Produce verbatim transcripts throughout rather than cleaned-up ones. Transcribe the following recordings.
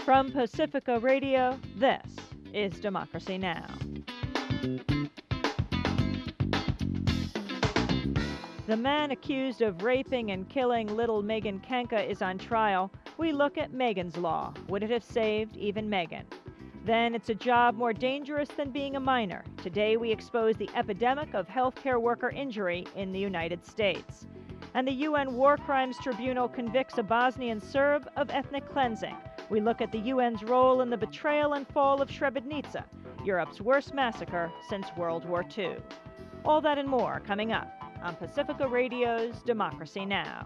From Pacifica Radio, this is Democracy Now! The man accused of raping and killing little Megan Kenka is on trial. We look at Megan's Law. Would it have saved even Megan? Then it's a job more dangerous than being a minor. Today we expose the epidemic of healthcare worker injury in the United States. And the U N War Crimes Tribunal convicts a Bosnian Serb of ethnic cleansing. We look at the U N's role in the betrayal and fall of Srebrenica, Europe's worst massacre since World War Two. All that and more coming up on Pacifica Radio's Democracy Now!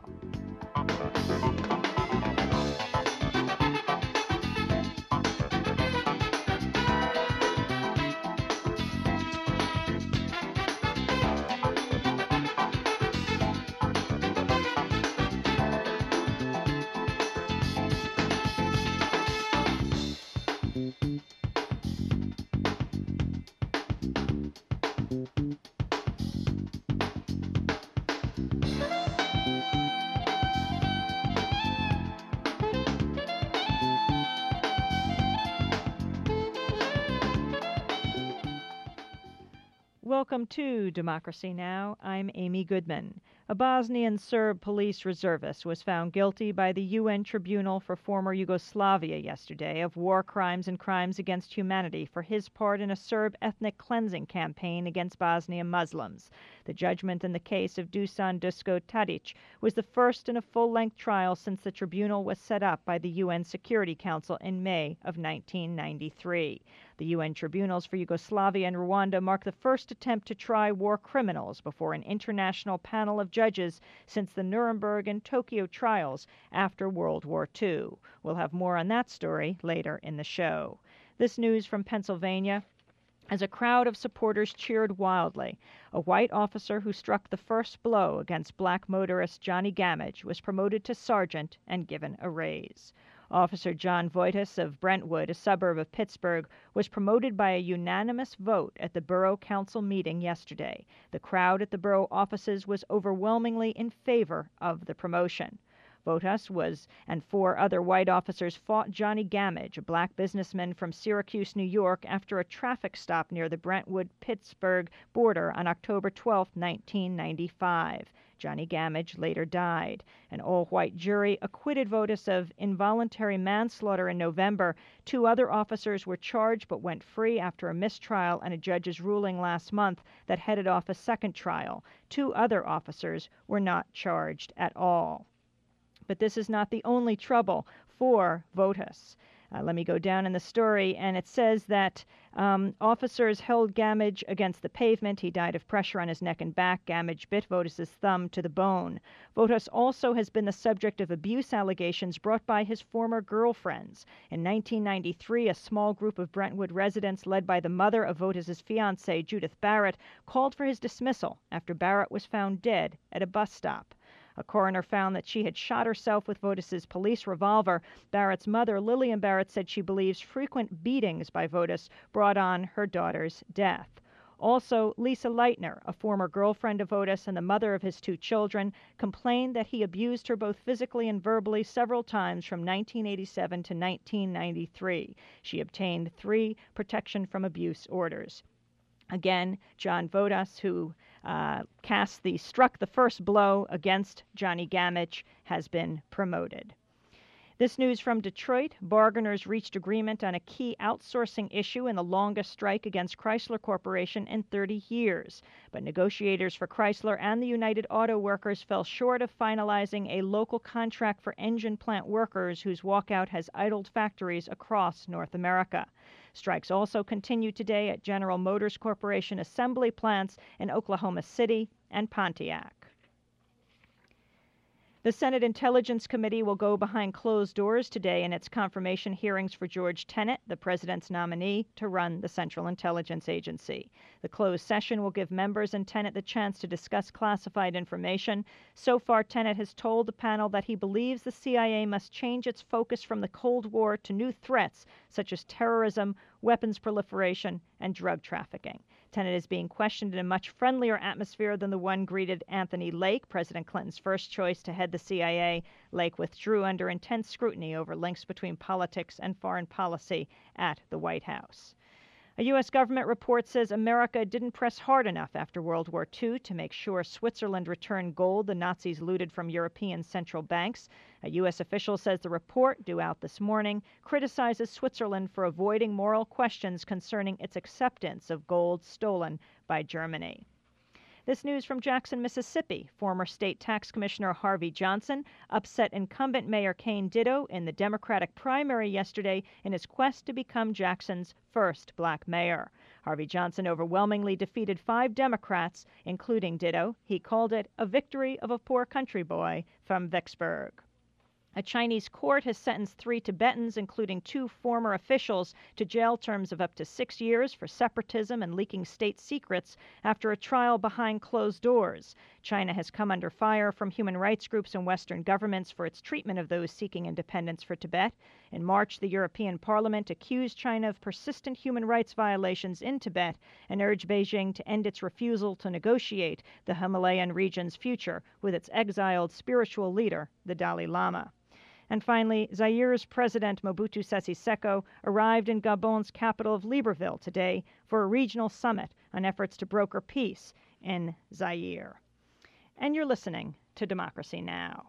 Welcome to Democracy Now! I'm Amy Goodman. A Bosnian Serb police reservist was found guilty by the U N Tribunal for former Yugoslavia yesterday of war crimes and crimes against humanity for his part in a Serb ethnic cleansing campaign against Bosnian Muslims. The judgment in the case of Dusan Dusko Tadic was the first in a full-length trial since the tribunal was set up by the U N Security Council in May of nineteen ninety-three. The U N tribunals for Yugoslavia and Rwanda mark the first attempt to try war criminals before an international panel of judges since the Nuremberg and Tokyo trials after World War Two. We'll have more on that story later in the show. This news from Pennsylvania. As a crowd of supporters cheered wildly, a white officer who struck the first blow against black motorist Johnny Gamage was promoted to sergeant and given a raise. Officer John Voitas of Brentwood, a suburb of Pittsburgh, was promoted by a unanimous vote at the Borough Council meeting yesterday. The crowd at the borough offices was overwhelmingly in favor of the promotion. Votas was and four other white officers fought Johnny Gamage, a black businessman from Syracuse, New York, after a traffic stop near the Brentwood-Pittsburgh border on October twelfth, nineteen ninety-five. Johnny Gamage later died. An all-white jury acquitted Votas of involuntary manslaughter in November. Two other officers were charged but went free after a mistrial and a judge's ruling last month that headed off a second trial. Two other officers were not charged at all. But this is not the only trouble for Votas. Uh, let me go down in the story, and it says that um, officers held Gamage against the pavement. He died of pressure on his neck and back. Gamage bit Votas's thumb to the bone. Votas also has been the subject of abuse allegations brought by his former girlfriends. In nineteen ninety-three, a small group of Brentwood residents led by the mother of Votas's fiancée, Judith Barrett, called for his dismissal after Barrett was found dead at a bus stop. A coroner found that she had shot herself with Votas's police revolver. Barrett's mother, Lillian Barrett, said she believes frequent beatings by Votas brought on her daughter's death. Also, Lisa Leitner, a former girlfriend of Votas and the mother of his two children, complained that he abused her both physically and verbally several times from nineteen eighty-seven to nineteen ninety-three. She obtained three protection from abuse orders. Again, John Votas, who uh, cast the struck the first blow against Johnny Gamage, has been promoted. This news from Detroit. Bargainers reached agreement on a key outsourcing issue in the longest strike against Chrysler Corporation in thirty years. But negotiators for Chrysler and the United Auto Workers fell short of finalizing a local contract for engine plant workers whose walkout has idled factories across North America. Strikes also continue today at General Motors Corporation assembly plants in Oklahoma City and Pontiac. The Senate Intelligence Committee will go behind closed doors today in its confirmation hearings for George Tenet, the president's nominee, to run the Central Intelligence Agency. The closed session will give members and Tenet the chance to discuss classified information. So far, Tenet has told the panel that he believes the C I A must change its focus from the Cold War to new threats such as terrorism, weapons proliferation, and drug trafficking. Tenet is being questioned in a much friendlier atmosphere than the one greeted Anthony Lake, President Clinton's first choice to head the C I A. Lake withdrew under intense scrutiny over links between politics and foreign policy at the White House. A U S government report says America didn't press hard enough after World War Two to make sure Switzerland returned gold the Nazis looted from European central banks. A U S official says the report, due out this morning, criticizes Switzerland for avoiding moral questions concerning its acceptance of gold stolen by Germany. This news from Jackson, Mississippi. Former state tax commissioner Harvey Johnson upset incumbent Mayor Kane Ditto in the Democratic primary yesterday in his quest to become Jackson's first black mayor. Harvey Johnson overwhelmingly defeated five Democrats, including Ditto. He called it a victory of a poor country boy from Vicksburg. A Chinese court has sentenced three Tibetans, including two former officials, to jail terms of up to six years for separatism and leaking state secrets after a trial behind closed doors. China has come under fire from human rights groups and Western governments for its treatment of those seeking independence for Tibet. In March, the European Parliament accused China of persistent human rights violations in Tibet and urged Beijing to end its refusal to negotiate the Himalayan region's future with its exiled spiritual leader, the Dalai Lama. And finally, Zaire's President Mobutu Sese Seko arrived in Gabon's capital of Libreville today for a regional summit on efforts to broker peace in Zaire. And you're listening to Democracy Now!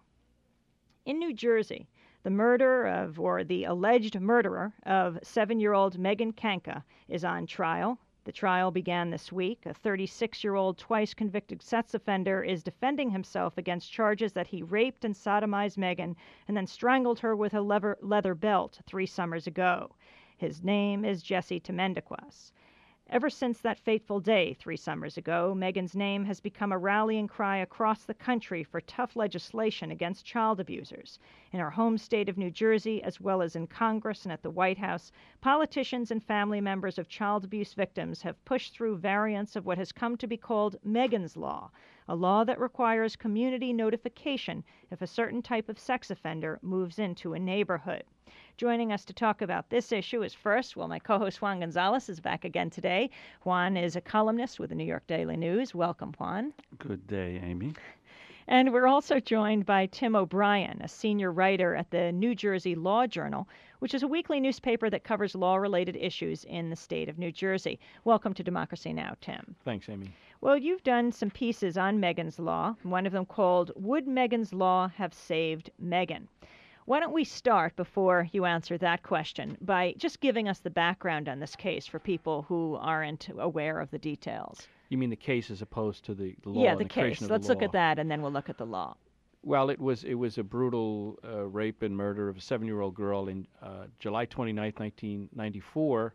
In New Jersey, the murder of, or the alleged murderer of seven-year-old Megan Kanka is on trial. The trial began this week. A thirty-six-year-old twice-convicted sex offender is defending himself against charges that he raped and sodomized Megan and then strangled her with a leather, leather belt three summers ago. His name is Jesse Temendekwas. Ever since that fateful day three summers ago, Megan's name has become a rallying cry across the country for tough legislation against child abusers. In our home state of New Jersey, as well as in Congress and at the White House, politicians and family members of child abuse victims have pushed through variants of what has come to be called Megan's Law, a law that requires community notification if a certain type of sex offender moves into a neighborhood. Joining us to talk about this issue is first, well, my co-host Juan Gonzalez is back again today. Juan is a columnist with the New York Daily News. Welcome, Juan. Good day, Amy. And we're also joined by Tim O'Brien, a senior writer at the New Jersey Law Journal, which is a weekly newspaper that covers law-related issues in the state of New Jersey. Welcome to Democracy Now!, Tim. Thanks, Amy. Well, you've done some pieces on Megan's Law, one of them called Would Megan's Law Have Saved Megan? Why don't we start, before you answer that question, by just giving us the background on this case for people who aren't aware of the details. You mean the case as opposed to the, the law? Yeah, and the, the case. Of Let's the look at that, and then we'll look at the law. Well, it was it was a brutal uh, rape and murder of a seven-year-old girl in uh, July twenty-ninth, nineteen ninety-four.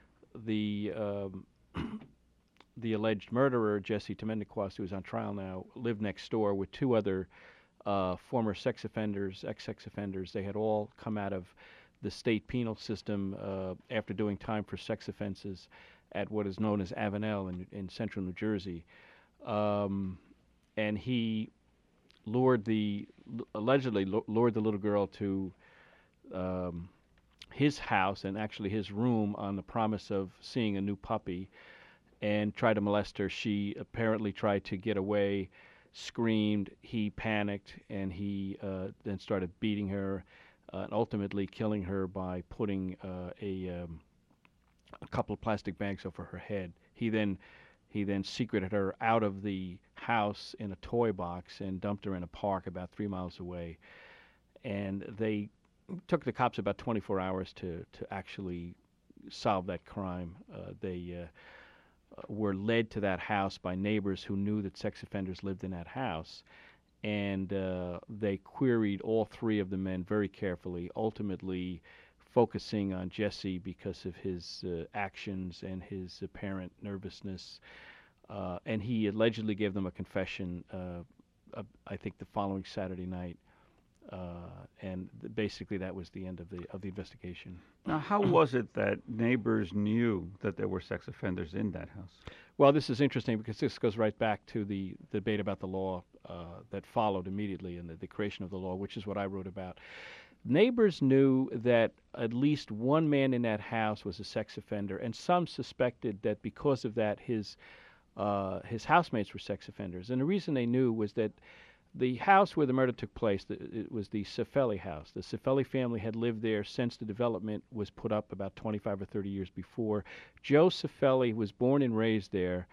The um, the alleged murderer, Jesse Temendekwas, who is on trial now, lived next door with two other Uh, former sex offenders, ex-sex offenders. They had all come out of the state penal system uh, after doing time for sex offenses at what is known as Avenel in, in central New Jersey. Um, and he lured the, allegedly lured the little girl to um, his house and actually his room on the promise of seeing a new puppy and tried to molest her. She apparently tried to get away, screamed, he panicked, and he uh, then started beating her uh, and ultimately killing her by putting uh, a, um, a couple of plastic bags over her head. He then he then secreted her out of the house in a toy box and dumped her in a park about three miles away. And they took the cops about twenty-four hours to, to actually solve that crime. Uh, they uh, were led to that house by neighbors who knew that sex offenders lived in that house, and uh, they queried all three of the men very carefully, ultimately focusing on Jesse because of his uh, actions and his apparent nervousness. Uh, and he allegedly gave them a confession, uh, uh, I think the following Saturday night. Uh, and th- basically that was the end of the of the investigation. Now, how was it that neighbors knew that there were sex offenders in that house? Well, this is interesting because this goes right back to the debate about the law uh, that followed immediately and the, the creation of the law, which is what I wrote about. Neighbors knew that at least one man in that house was a sex offender, and some suspected that because of that, his uh, his housemates were sex offenders. And the reason they knew was that the house where the murder took place, the, it was the Cifelli house. The Cifelli family had lived there since the development was put up about twenty-five or thirty years before. Joe Cifelli was born and raised there,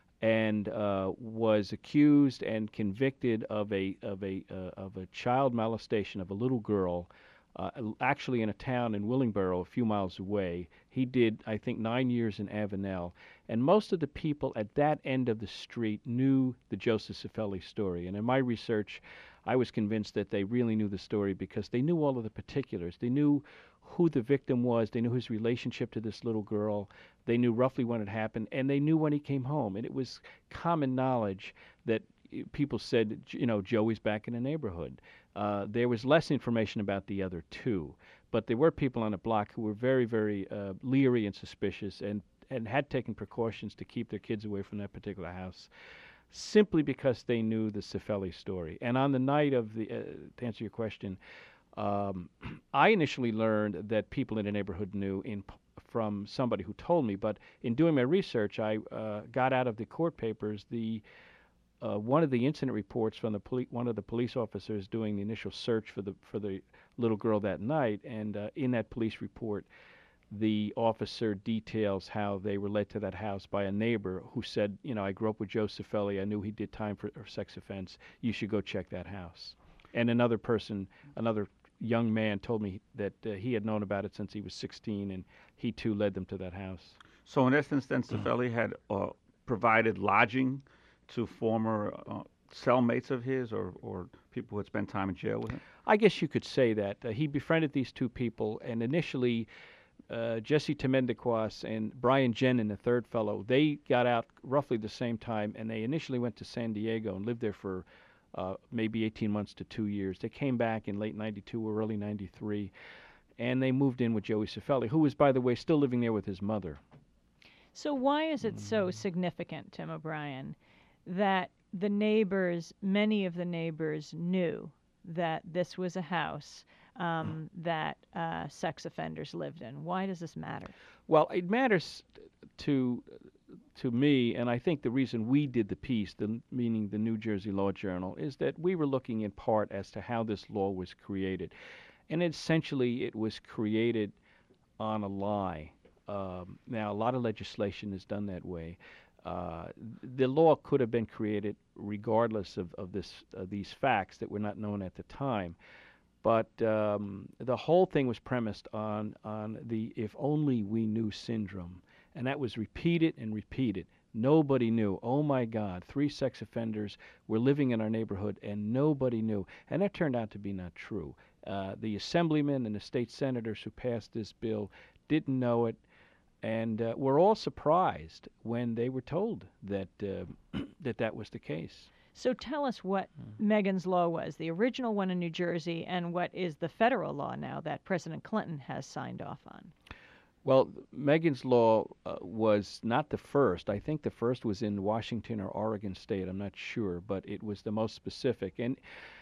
and uh, was accused and convicted of a of a uh, of a child molestation of a little girl, uh, actually in a town in Willingboro, a few miles away. He did, I think, nine years in Avenel, and most of the people at that end of the street knew the Joseph Cifelli story. And in my research, I was convinced that they really knew the story because they knew all of the particulars. They knew who the victim was. They knew his relationship to this little girl. They knew roughly when it happened, and they knew when he came home. And it was common knowledge that people said, you know, Joey's back in the neighborhood. Uh, there was less information about the other two, but there were people on the block who were very, very uh, leery and suspicious, and, and had taken precautions to keep their kids away from that particular house, simply because they knew the Cifelli story. And on the night of the, uh, to answer your question, um, I initially learned that people in the neighborhood knew in from somebody who told me, but in doing my research, I uh, got out of the court papers the uh, one of the incident reports from the poli- one of the police officers doing the initial search for the for the little girl that night, and uh, in that police report, the officer details how they were led to that house by a neighbor who said, you know, I grew up with Joe Cifelli. I knew he did time for a sex offense. You should go check that house. And another person, another young man told me that uh, he had known about it since he was sixteen, and he too led them to that house. So in essence, then Cifelli had uh, provided lodging to former uh, cellmates of his, or, or people who had spent time in jail with him? I guess you could say that. Uh, he befriended these two people, and initially uh, Jesse Temendekwas and Brian Jenin, the third fellow, they got out roughly the same time, and they initially went to San Diego and lived there for uh, maybe eighteen months to two years. They came back in late ninety-two or early ninety-three, and they moved in with Joey Cifelli, who was, by the way, still living there with his mother. So why is it so significant, Tim O'Brien, that the neighbors, many of the neighbors, knew that this was a house um, that uh, sex offenders lived in? Why does this matter? Well, it matters to to me, and I think the reason we did the piece, the, meaning the New Jersey Law Journal, is that we were looking in part as to how this law was created. And essentially, it was created on a lie. Um, now, a lot of legislation is done that way. Uh, the law could have been created regardless of, of this uh, these facts that were not known at the time. But um, the whole thing was premised on on the if only we knew syndrome. And that was repeated and repeated. Nobody knew. Oh, my God, three sex offenders were living in our neighborhood, and nobody knew. And that turned out to be not true. Uh, the assemblymen and the state senators who passed this bill didn't know it, and uh, were all surprised when they were told that uh, that that was the case. So tell us what Megan's Law was, the original one in New Jersey, and what is the federal law now that President Clinton has signed off on. Well, Megan's Law uh, was not the first. I think the first was in Washington or Oregon State. I'm not sure, but it was the most specific. And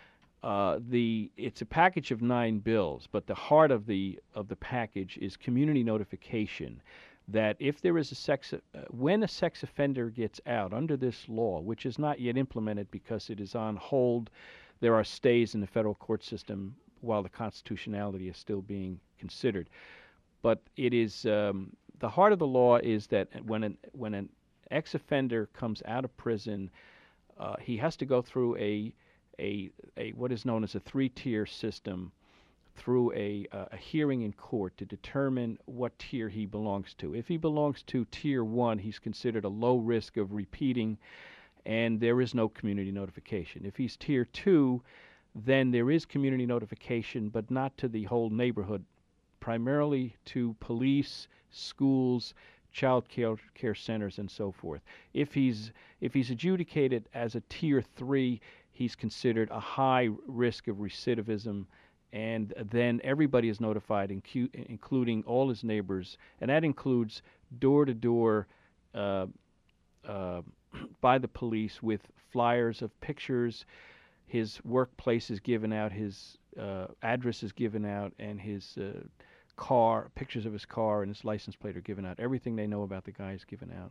uh, the it's a package of nine bills, but the heart of the of the package is community notification. That if there is a sex, uh, when a sex offender gets out under this law, which is not yet implemented because it is on hold, there are stays in the federal court system while the constitutionality is still being considered. But it is um, the heart of the law is that when an when an ex-offender comes out of prison, uh, he has to go through a a a what is known as a three-tier system, through a uh, a hearing in court to determine what tier he belongs to. If he belongs to tier one, he's considered a low risk of repeating, and there is no community notification. If he's tier two, then there is community notification, but not to the whole neighborhood, primarily to police, schools, child care, care centers, and so forth. If he's if he's adjudicated as a tier three, he's considered a high risk of recidivism, and then everybody is notified, incu- including all his neighbors, and that includes door-to-door uh, uh, by the police with flyers of pictures. his workplace is given out, his uh, address is given out, and his uh, car, pictures of his car and his license plate are given out. Everything they know about the guy is given out.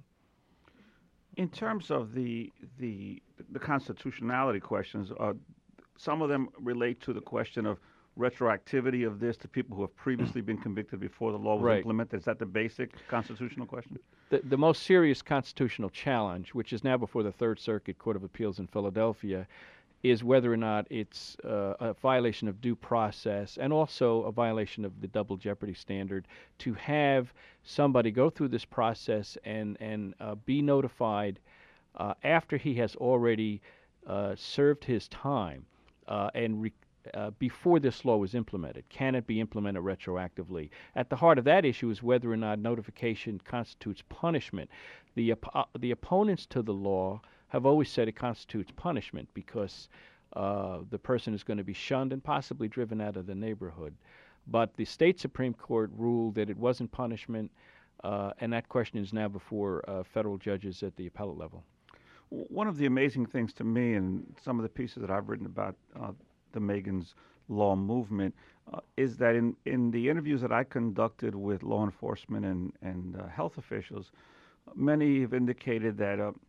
In terms of the the the constitutionality questions, uh, some of them relate to the question of retroactivity of this to people who have previously been convicted before the law was Right. implemented. Is that the basic constitutional question? The, the most serious constitutional challenge, which is now before the Third Circuit Court of Appeals in Philadelphia, is whether or not it's uh, a violation of due process and also a violation of the double jeopardy standard to have somebody go through this process and, and uh, be notified uh, after he has already uh, served his time uh, and re- uh, before this law was implemented. Can it be implemented retroactively? At the heart of that issue is whether or not notification constitutes punishment. The, op- uh, the opponents to the law have always said it constitutes punishment because uh, the person is going to be shunned and possibly driven out of the neighborhood. But the state Supreme Court ruled that it wasn't punishment, uh, and that question is now before uh, federal judges at the appellate level. W- One of the amazing things to me, and some of the pieces that I've written about uh, the Megan's Law movement, uh, is that in, in the interviews that I conducted with law enforcement and, and uh, health officials, many have indicated that uh,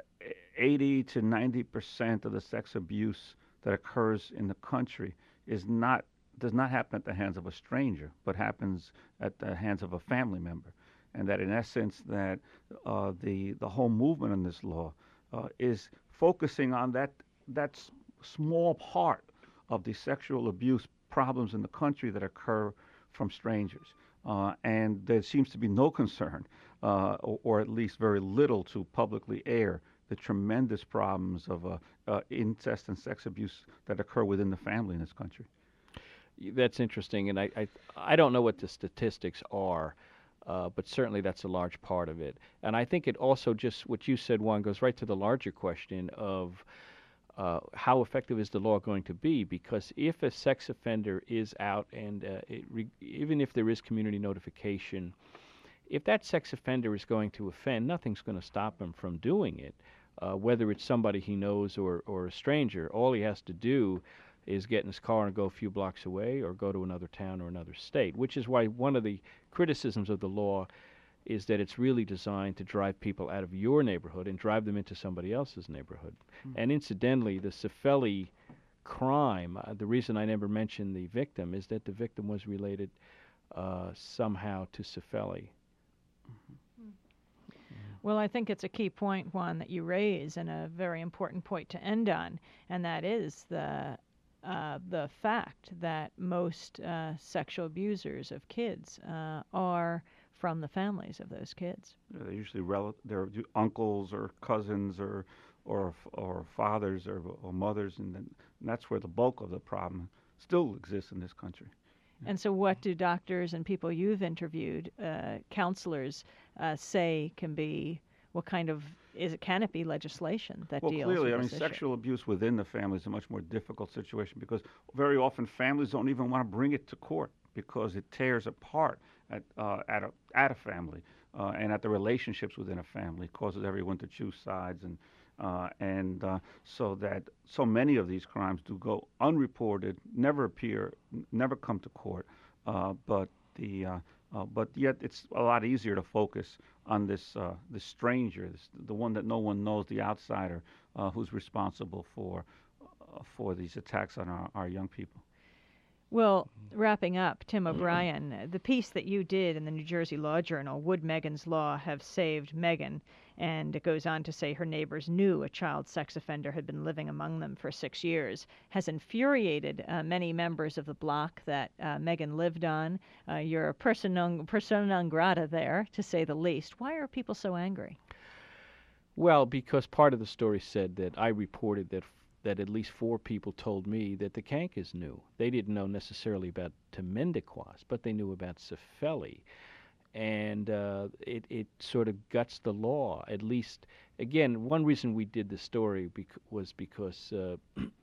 eighty to ninety percent of the sex abuse that occurs in the country is not does not happen at the hands of a stranger, but happens at the hands of a family member, and that in essence that uh, the the whole movement in this law uh, is focusing on that that s- small part of the sexual abuse problems in the country that occur from strangers, uh, and there seems to be no concern, uh, or, or at least very little, to publicly air the tremendous problems of uh, uh, incest and sex abuse that occur within the family in this country. That's interesting, and I, I, I don't know what the statistics are, uh, but certainly that's a large part of it. And I think it also just, what you said, Juan, goes right to the larger question of uh, how effective is the law going to be? Because if a sex offender is out and uh, it re- even if there is community notification, if that sex offender is going to offend, nothing's going to stop him from doing it, uh, whether it's somebody he knows or, or a stranger. All he has to do is get in his car and go a few blocks away or go to another town or another state, which is why one of the criticisms of the law is that it's really designed to drive people out of your neighborhood and drive them into somebody else's neighborhood. Mm. And incidentally, the Cifelli crime, uh, the reason I never mentioned the victim is that the victim was related uh, somehow to Cifelli. Well, I think it's a key point, Juan, that you raise, and a very important point to end on, and that is the uh, the fact that most uh, sexual abusers of kids uh, are from the families of those kids. Uh, They're usually rel- they're u- uncles or cousins or or f- or fathers or, or mothers, and, then, and that's where the bulk of the problem still exists in this country. And so, what do doctors and people you've interviewed, uh, counselors, uh, say can be? What kind of is it? Can it be legislation that Well, deals clearly, with I mean, this issue? sexual abuse within the family is a much more difficult situation because very often families don't even want to bring it to court because it tears apart at uh, at a at a family uh, and at the relationships within a family, causes everyone to choose sides, and uh, and uh, so that so many of these crimes do go unreported, never appear, n- never come to court, uh, but the uh, uh, but yet it's a lot easier to focus on this uh, this stranger, this, the one that no one knows, the outsider, uh, who's responsible for uh, for these attacks on our, our young people. Well, wrapping up, Tim O'Brien, uh, the piece that you did in the New Jersey Law Journal, Would Megan's Law Have Saved Megan? And it goes on to say her neighbors knew a child sex offender had been living among them for six years, has infuriated uh, many members of the block that uh, Megan lived on. Uh, you're a person non, persona non grata there, to say the least. Why are people so angry? Well, because part of the story said that I reported that that at least four people told me that the Kankers knew. They didn't know necessarily about Temendekwas, but they knew about Cifelli. And uh, it, it sort of guts the law. At least, again, one reason we did the story bec- was because uh,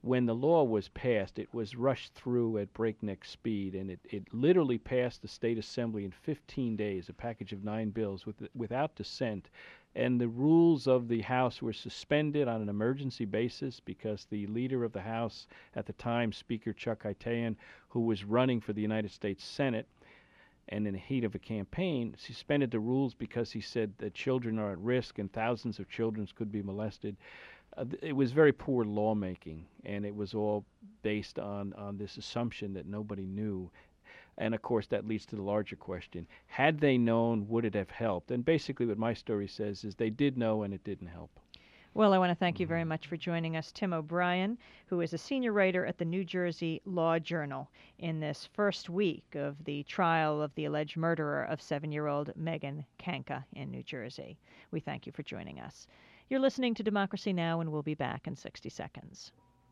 when the law was passed, it was rushed through at breakneck speed, and it, it literally passed the state assembly in fifteen days, a package of nine bills with, without dissent. And the rules of the House were suspended on an emergency basis because the leader of the House at the time, Speaker Chuck Aytean, who was running for the United States Senate, and in the heat of a campaign, suspended the rules because he said that children are at risk and thousands of children could be molested. Uh, it was very poor lawmaking, and it was all based on, on this assumption that nobody knew. And of course, that leads to the larger question. Had they known, would it have helped? And basically what my story says is they did know, and it didn't help. Well, I want to thank you very much for joining us, Tim O'Brien, who is a senior writer at the New Jersey Law Journal, in this first week of the trial of the alleged murderer of seven-year-old Megan Kanka in New Jersey. We thank you for joining us. You're listening to Democracy Now!, and we'll be back in sixty seconds.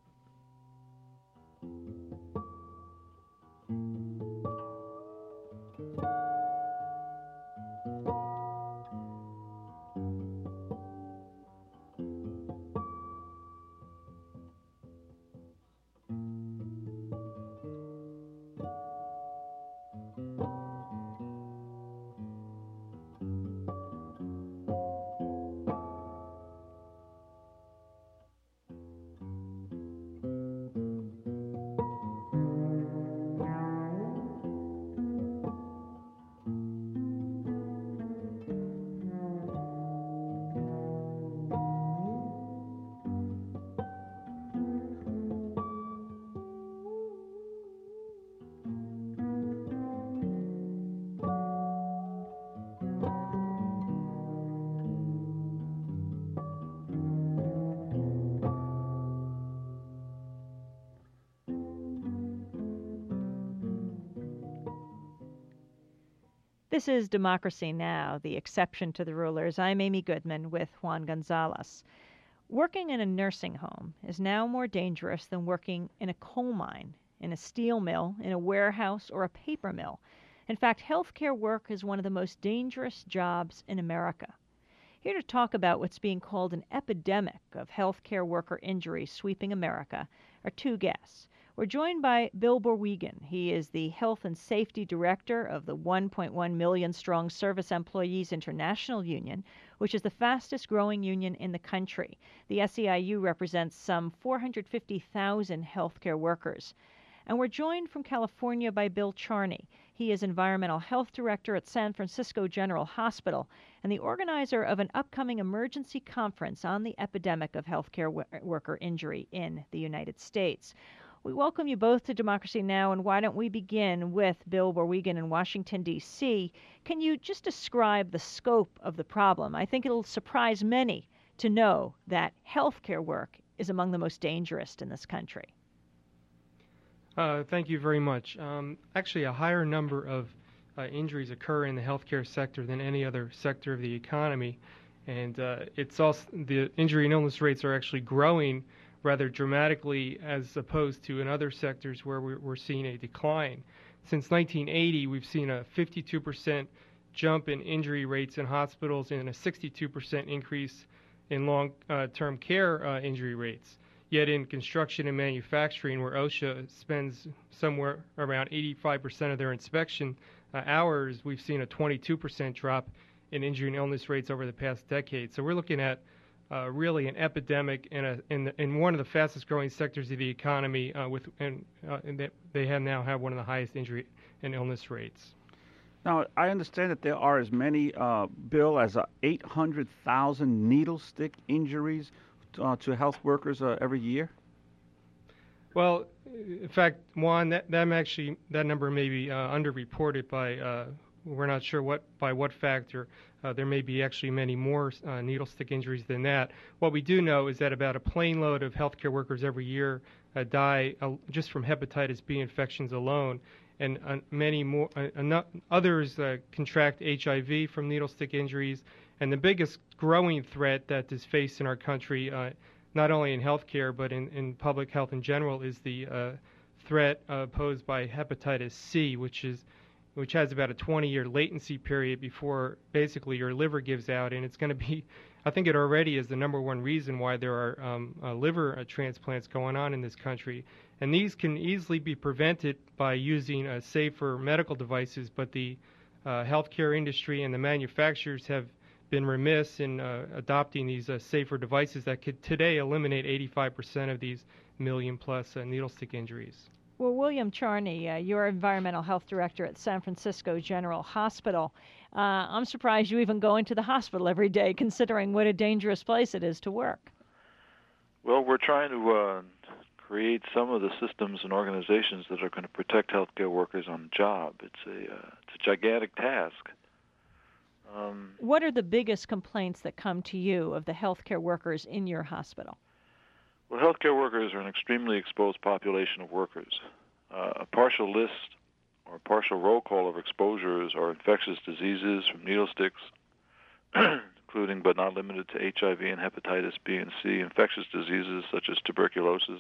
This is Democracy Now!, the exception to the rulers. I'm Amy Goodman with Juan Gonzalez. Working in a nursing home is now more dangerous than working in a coal mine, in a steel mill, in a warehouse, or a paper mill. In fact, healthcare work is one of the most dangerous jobs in America. Here to talk about what's being called an epidemic of healthcare worker injuries sweeping America are two guests. We're joined by Bill Borwigen. He is the Health and Safety Director of the one point one million strong Service Employees International Union, which is the fastest growing union in the country. The S E I U represents some four hundred fifty thousand healthcare workers. And we're joined from California by Bill Charney. He is Environmental Health Director at San Francisco General Hospital and the organizer of an upcoming emergency conference on the epidemic of healthcare w- worker injury in the United States. We welcome you both to Democracy Now!, and why don't we begin with Bill Borwigen in Washington, D C Can you just describe the scope of the problem? I think it'll surprise many to know that healthcare work is among the most dangerous in this country. Uh, thank you very much. Um, actually, a higher number of uh, injuries occur in the healthcare sector than any other sector of the economy, and uh, it's also the injury and illness rates are actually growing rather dramatically as opposed to in other sectors where we're, we're seeing a decline. Since nineteen eighty, we've seen a fifty-two percent jump in injury rates in hospitals and a sixty-two percent increase in long-term uh, care uh, injury rates. Yet in construction and manufacturing, where OSHA spends somewhere around eighty-five percent of their inspection uh, hours, we've seen a twenty-two percent drop in injury and illness rates over the past decade. So we're looking at Uh, really an epidemic in, a, in, the, in one of the fastest growing sectors of the economy, uh, with, and, uh, and they, they have now have one of the highest injury and illness rates. Now, I understand that there are as many, uh, Bill, as uh, eight hundred thousand needle stick injuries uh, to health workers uh, every year. Well, in fact, Juan, that, that actually that number may be uh, underreported by. Uh, we're not sure what by what factor. Uh, there may be actually many more uh, needle stick injuries than that. What we do know is that about a plane load of healthcare workers every year uh, die uh, just from hepatitis B infections alone, and uh, many more uh, others uh, contract H I V from needle stick injuries. And the biggest growing threat that is faced in our country, uh, not only in healthcare but in, in public health in general, is the uh, threat uh, posed by hepatitis C, which is which has about a twenty-year latency period before basically your liver gives out, and it's going to be, I think it already is the number one reason why there are um, uh, liver uh, transplants going on in this country. And these can easily be prevented by using uh, safer medical devices, but the uh, healthcare industry and the manufacturers have been remiss in uh, adopting these uh, safer devices that could today eliminate eighty-five percent of these million plus uh, needle stick injuries. Well, William Charney, uh, you're environmental health director at San Francisco General Hospital. Uh, I'm surprised you even go into the hospital every day, considering what a dangerous place it is to work. Well, we're trying to uh, create some of the systems and organizations that are going to protect healthcare workers on the job. It's a uh, it's a gigantic task. Um, what are the biggest complaints that come to you of the healthcare workers in your hospital? Well, healthcare workers are an extremely exposed population of workers. Uh, a partial list or partial roll call of exposures are infectious diseases from needle sticks, including but not limited to H I V and hepatitis B and C, infectious diseases such as tuberculosis,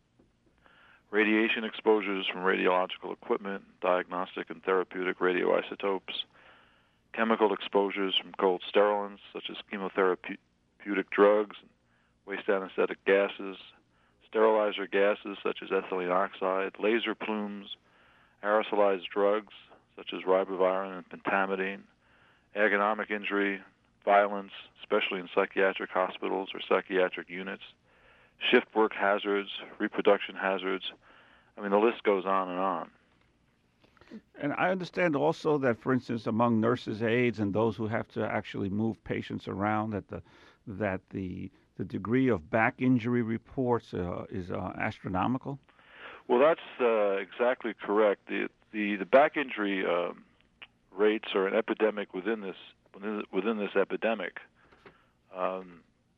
radiation exposures from radiological equipment, diagnostic and therapeutic radioisotopes, chemical exposures from cold sterilants such as chemotherapeutic drugs, waste anesthetic gases, sterilizer gases such as ethylene oxide, laser plumes, aerosolized drugs such as ribavirin and pentamidine, ergonomic injury, violence, especially in psychiatric hospitals or psychiatric units, shift work hazards, reproduction hazards. I mean, the list goes on and on. And I understand also that, for instance, among nurses' aides and those who have to actually move patients around, that the that the the degree of back injury reports uh, is uh, astronomical. Well, that's uh, exactly correct. The the, the back injury uh, rates are an epidemic within this within, within this epidemic. Um,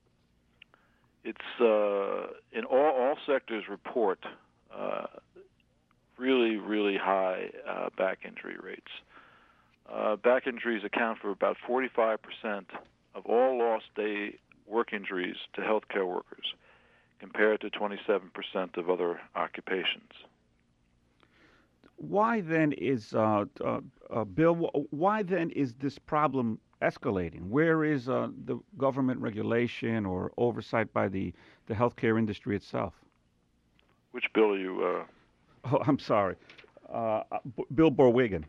it's uh, in all all sectors report uh, really really high uh, back injury rates. Uh, back injuries account for about forty-five percent of all lost day work injuries to healthcare workers, compared to twenty-seven percent of other occupations. Why then is uh, uh, uh, Bill? Why then is this problem escalating? Where is uh, the government regulation or oversight by the the healthcare industry itself? Which bill are you? Uh... Oh, I'm sorry, uh, B- Bill Borwigan.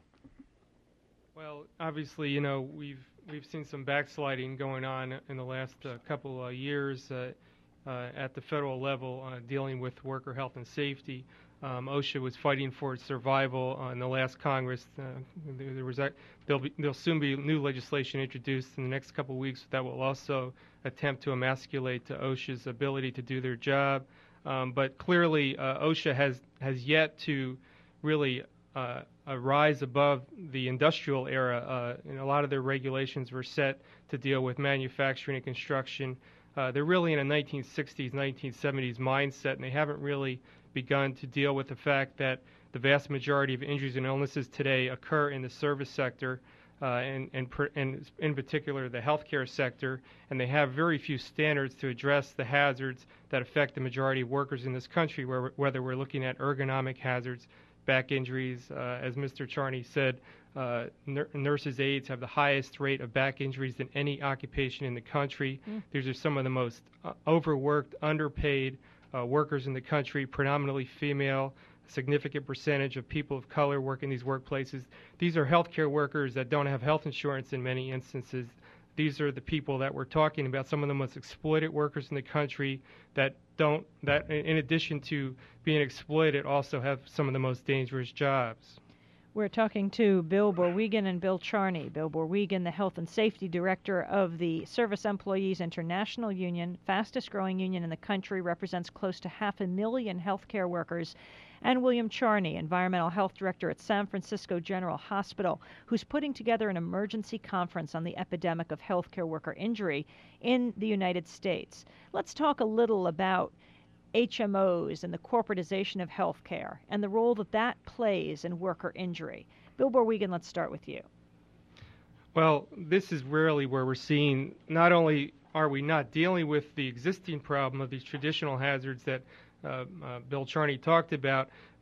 Well, obviously, you know, we've we've seen some backsliding going on in the last uh, couple of years uh, uh, at the federal level uh, dealing with worker health and safety. Um, OSHA was fighting for its survival uh, in the last Congress. Uh, there, there was a, there'll, be, there'll soon be new legislation introduced in the next couple of weeks that will also attempt to emasculate uh, OSHA's ability to do their job. Um, but clearly, uh, OSHA has has yet to really uh, uh, rise above the industrial era. Uh, and a lot of their regulations were set to deal with manufacturing and construction. Uh, they're really in a nineteen sixties, nineteen seventies mindset, and they haven't really begun to deal with the fact that the vast majority of injuries and illnesses today occur in the service sector, uh, and, and, pr- and in particular the healthcare sector, and they have very few standards to address the hazards that affect the majority of workers in this country, where, whether we're looking at ergonomic hazards, back injuries. Uh, as Mister Charney said, uh, nur- nurses' aides have the highest rate of back injuries than any occupation in the country. Mm. These are some of the most uh, overworked, underpaid uh, workers in the country, predominantly female. A significant percentage of people of color work in these workplaces. These are healthcare workers that don't have health insurance in many instances. These are the people that we're talking about, some of the most exploited workers in the country that don't, that in addition to being exploited, also have some of the most dangerous jobs. We're talking to Bill Borwigan and Bill Charney. Bill Borwigan, the Health and Safety Director of the Service Employees International Union, fastest growing union in the country, represents close to half a million healthcare workers. And William Charney, Environmental Health Director at San Francisco General Hospital, who's putting together an emergency conference on the epidemic of healthcare worker injury in the United States. Let's talk a little about H M Os and the corporatization of healthcare and the role that that plays in worker injury. Bill Borwigan, let's start with you. Well, this is rarely where we're seeing, not only are we not dealing with the existing problem of these traditional hazards that Uh, uh, Bill Charney talked about,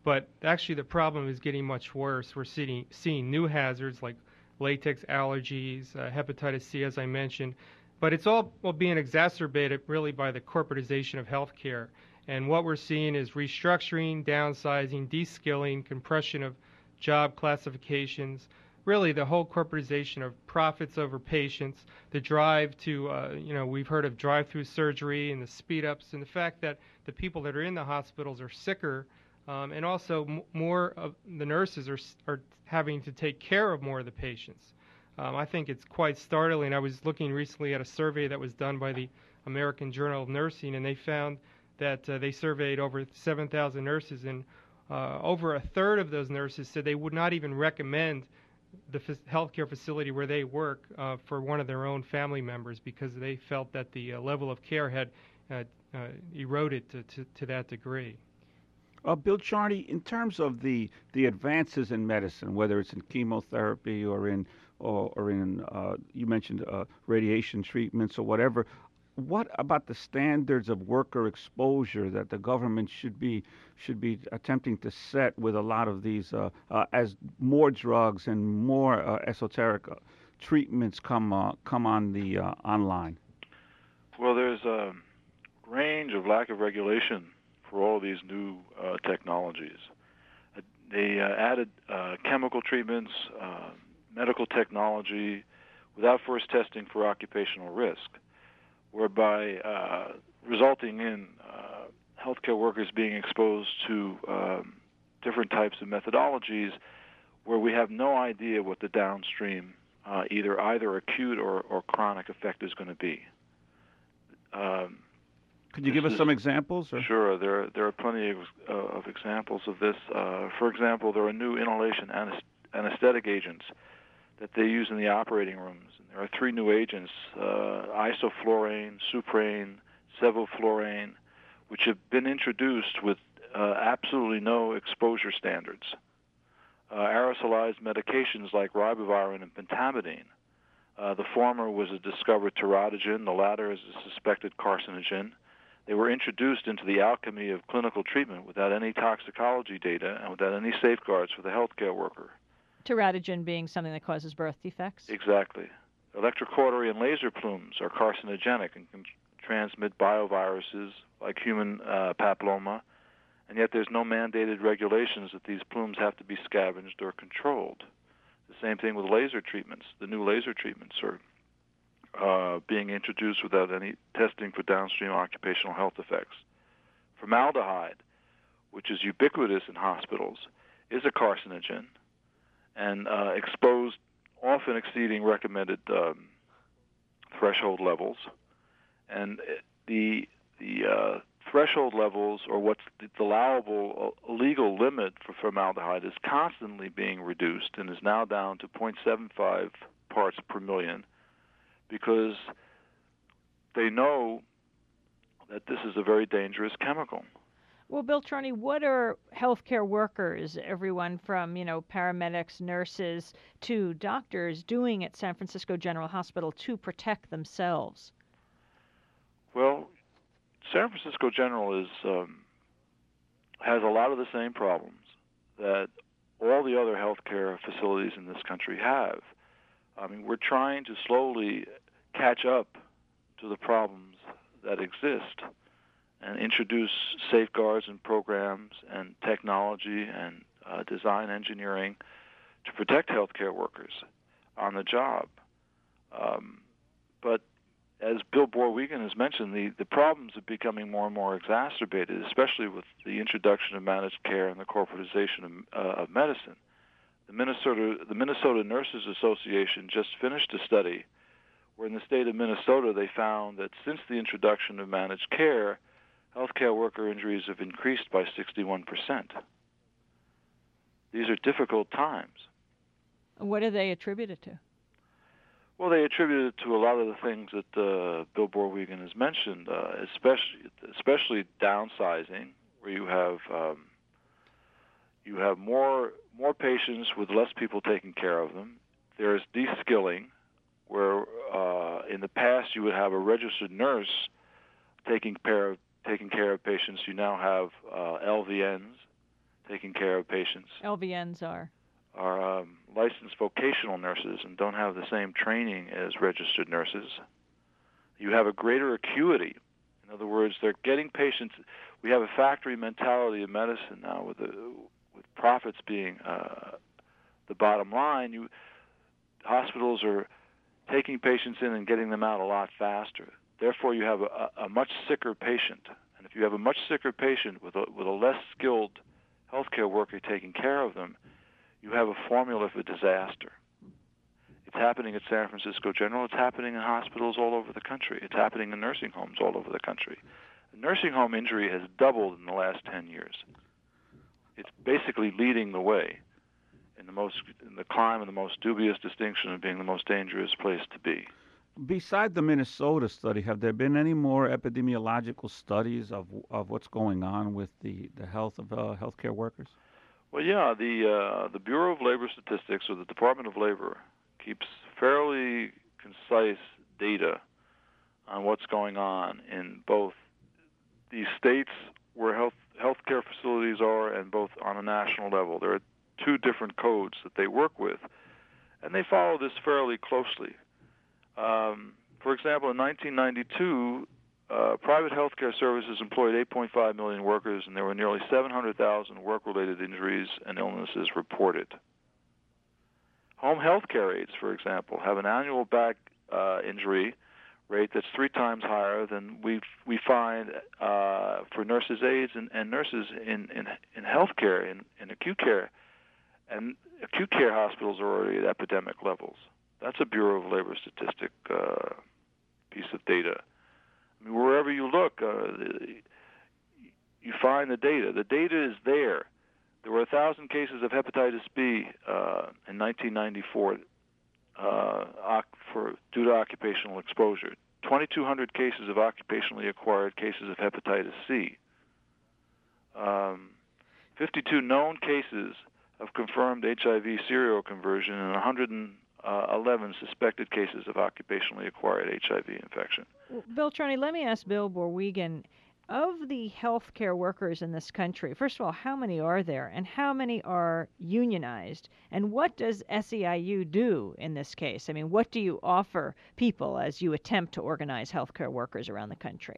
But actually, the problem is getting much worse. We're seeing, seeing new hazards like latex allergies, uh, hepatitis C, as I mentioned. But it's all well, being exacerbated really by the corporatization of healthcare. And what we're seeing is restructuring, downsizing, de-skilling, compression of job classifications, really the whole corporatization of profits over patients, the drive to, uh, you know, we've heard of drive-through surgery and the speed-ups, and the fact that the people that are in the hospitals are sicker, um, and also m- more of the nurses are, are having to take care of more of the patients. Um, I think it's quite startling. I was looking recently at a survey that was done by the American Journal of Nursing, and they found that uh, they surveyed over seven thousand nurses, and uh, over a third of those nurses said they would not even recommend the f- healthcare facility where they work uh, for one of their own family members because they felt that the uh, level of care had uh, uh, eroded to, to, to that degree. Uh, Bill Charney, in terms of the, the advances in medicine, whether it's in chemotherapy or in or, or in uh, you mentioned uh, radiation treatments or whatever, what about the standards of worker exposure that the government should be should be attempting to set with a lot of these uh, uh, as more drugs and more uh, esoteric uh, treatments come uh, come on the uh, online? Well, there's a range of lack of regulation for all of these new uh, technologies. Uh, they uh, added uh, chemical treatments, uh, medical technology, without first testing for occupational risk, whereby uh, resulting in uh, healthcare workers being exposed to um, different types of methodologies where we have no idea what the downstream, uh, either either acute or, or chronic effect is going to be. Um, Could you give us is, some examples? Or? Sure, there there are plenty of, uh, of examples of this. Uh, for example, there are new inhalation anesthetic agents that they use in the operating rooms. And there are three new agents, uh, isoflurane, suprane, sevoflurane, which have been introduced with uh, absolutely no exposure standards. Uh, aerosolized medications like ribavirin and pentamidine. Uh, the former was a discovered teratogen, the latter is a suspected carcinogen. They were introduced into the alchemy of clinical treatment without any toxicology data and without any safeguards for the healthcare worker. Teratogen being something that causes birth defects? Exactly. Electrocautery and laser plumes are carcinogenic and can transmit bioviruses like human uh, papilloma, and yet there's no mandated regulations that these plumes have to be scavenged or controlled. The same thing with laser treatments. The new laser treatments are uh, being introduced without any testing for downstream occupational health effects. Formaldehyde, which is ubiquitous in hospitals, is a carcinogen and uh, exposed, often exceeding recommended um, threshold levels. And the the uh, threshold levels, or what's the allowable uh, legal limit for formaldehyde, is constantly being reduced and is now down to zero point seven five parts per million, because they know that this is a very dangerous chemical. Well, Bill Charney, what are healthcare workers, everyone from, you know, paramedics, nurses, to doctors, doing at San Francisco General Hospital to protect themselves? Well, San Francisco General is um, has a lot of the same problems that all the other healthcare facilities in this country have. I mean, we're trying to slowly catch up to the problems that exist and introduce safeguards and programs and technology and uh, design engineering to protect healthcare workers on the job. Um, but as Bill Bohr-Wiegand has mentioned, the, the problems are becoming more and more exacerbated, especially with the introduction of managed care and the corporatization of, uh, of medicine. The Minnesota, the Minnesota Nurses Association just finished a study where in the state of Minnesota they found that since the introduction of managed care, healthcare worker injuries have increased by sixty-one percent. These are difficult times. What do they attribute it to? Well, they attribute it to a lot of the things that uh, Bill Bohr-Wiegand has mentioned, uh, especially especially downsizing, where you have um, you have more more patients with less people taking care of them. There's de-skilling, where uh, in the past you would have a registered nurse taking care of taking care of patients. You now have uh, L V Ns taking care of patients. L V Ns are. Are um, licensed vocational nurses and don't have the same training as registered nurses. You have a greater acuity. In other words, they're getting patients. We have a factory mentality of medicine now, with the, with profits being uh, the bottom line. You hospitals are taking patients in and getting them out a lot faster. Therefore, you have a, a much sicker patient. And if you have a much sicker patient with a, with a less skilled healthcare worker taking care of them, you have a formula for disaster. It's happening at San Francisco General. It's happening in hospitals all over the country. It's happening in nursing homes all over the country. The nursing home injury has doubled in the last ten years. It's basically leading the way in the most in the climb and the most dubious distinction of being the most dangerous place to be. Beside the Minnesota study, have there been any more epidemiological studies of of what's going on with the, the health of uh, healthcare workers? Well, yeah, the uh, the Bureau of Labor Statistics, or the Department of Labor, keeps fairly concise data on what's going on in both the states where health healthcare facilities are and both on a national level. There are two different codes that they work with, and they follow this fairly closely. Um, for example, in nineteen ninety-two, uh, private healthcare services employed eight point five million workers, and there were nearly seven hundred thousand work-related injuries and illnesses reported. Home health care aides, for example, have an annual back uh, injury rate that's three times higher than we we find uh, for nurses' aides and, and nurses in in, in health care, in, in acute care. And acute care hospitals are already at epidemic levels. That's a Bureau of Labor Statistic uh, piece of data. I mean, wherever you look, uh, you find the data. The data is there. There were one thousand cases of hepatitis B uh, in nineteen ninety-four uh, for, due to occupational exposure. twenty-two hundred cases of occupationally acquired cases of hepatitis C. Um, fifty-two known cases of confirmed H I V seroconversion and one hundred eleven suspected cases of occupationally acquired H I V infection. Well, Bill Troney, let me ask Bill Borwigan, of the healthcare workers in this country, first of all, how many are there, and how many are unionized, and what does S E I U do in this case? I mean, what do you offer people as you attempt to organize healthcare workers around the country?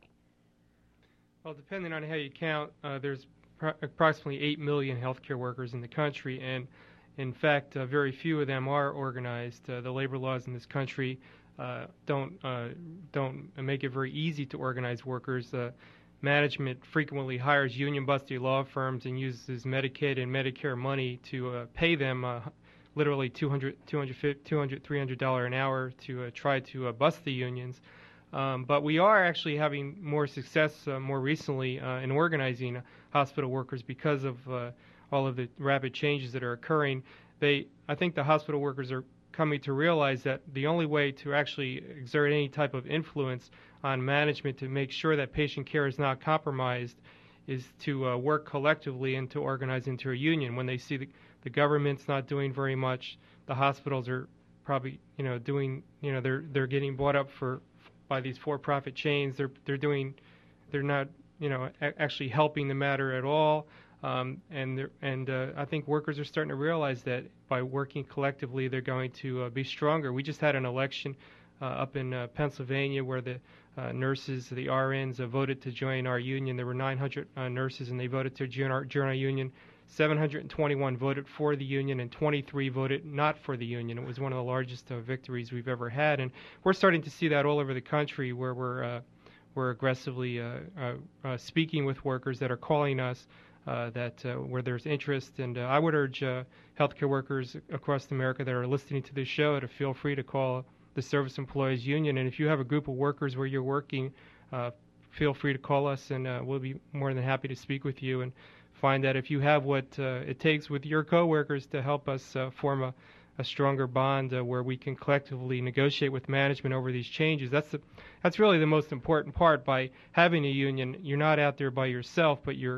Well, depending on how you count, uh, there's pro- approximately eight million healthcare workers in the country, and in fact, uh, very few of them are organized. Uh, the labor laws in this country uh, don't uh, don't make it very easy to organize workers. Uh, management frequently hires union-busted law firms and uses Medicaid and Medicare money to uh, pay them uh, literally two hundred, two hundred, three hundred dollars an hour to uh, try to uh, bust the unions. Um, but we are actually having more success uh, more recently uh, in organizing hospital workers because of uh, all of the rapid changes that are occurring. They, I think the hospital workers are coming to realize that the only way to actually exert any type of influence on management to make sure that patient care is not compromised is to uh, work collectively and to organize into a union. When they see the, the government's not doing very much, the hospitals are probably, you know, doing, you know, they're they're getting bought up for by these for-profit chains. They're they're doing, they're not, you know, a- actually helping the matter at all. Um, and and uh, I think workers are starting to realize that by working collectively, they're going to uh, be stronger. We just had an election uh, up in uh, Pennsylvania where the uh, nurses, the R Ns, uh, voted to join our union. There were nine hundred uh, nurses, and they voted to join our, join our union. seven hundred twenty-one voted for the union, and twenty-three voted not for the union. It was one of the largest uh, victories we've ever had, and we're starting to see that all over the country, where we're uh, we're aggressively uh, uh, uh, speaking with workers that are calling us. Uh, that uh, where there's interest, and uh, I would urge uh, healthcare workers across America that are listening to this show to feel free to call the Service Employees Union. And if you have a group of workers where you're working, uh, feel free to call us, and uh, we'll be more than happy to speak with you and find out if you have what uh, it takes with your coworkers to help us uh, form a, a stronger bond uh, where we can collectively negotiate with management over these changes. That's the, that's really the most important part. By having a union, you're not out there by yourself, but you're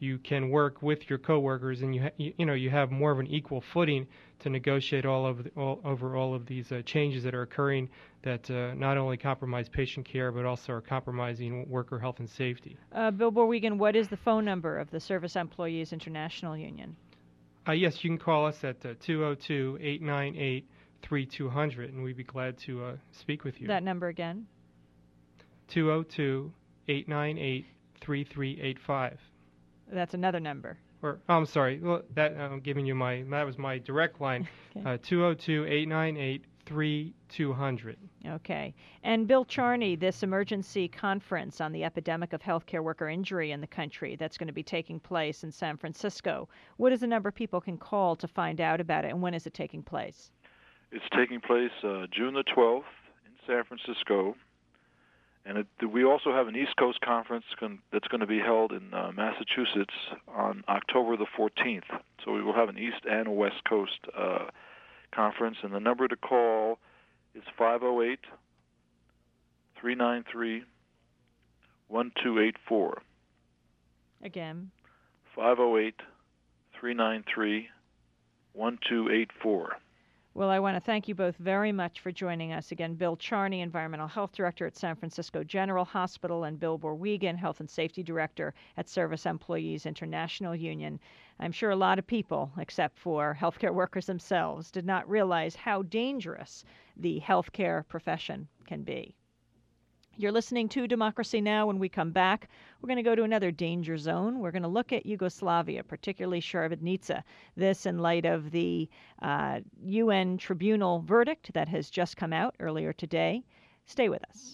you can work with your coworkers, and you ha- you, you know you have more of an equal footing to negotiate all over the, all, over all of these uh, changes that are occurring that uh, not only compromise patient care but also are compromising worker health and safety. Uh, Bill Borwigan, what is the phone number of the Service Employees International Union? Uh, yes, you can call us at uh, two oh two, eight nine eight, three two zero zero, and we'd be glad to uh, speak with you. That number again? two oh two, eight nine eight, three three eight five. That's another number. Or oh, I'm sorry, well, that I'm giving you my that was my direct line. Okay. uh, two oh two, eight nine eight, three two zero zero. Okay. And Bill Charney, this emergency conference on the epidemic of healthcare worker injury in the country that's going to be taking place in San Francisco, what is the number people can call to find out about it, and when is it taking place? It's taking place uh, June the twelfth in San Francisco. And it, we also have an East Coast conference con- that's going to be held in uh, Massachusetts on October the fourteenth. So we will have an East and a West Coast uh, conference. And the number to call is five oh eight, three nine three, one two eight four. Again. five oh eight, three nine three, one two eight four. Well, I want to thank you both very much for joining us again. Bill Charney, Environmental Health Director at San Francisco General Hospital, and Bill Borwigan, Health and Safety Director at Service Employees International Union. I'm sure a lot of people, except for healthcare workers themselves, did not realize how dangerous the healthcare profession can be. You're listening to Democracy Now! When we come back, we're going to go to another danger zone. We're going to look at Yugoslavia, particularly Srebrenica. This in light of the uh, U N tribunal verdict that has just come out earlier today. Stay with us.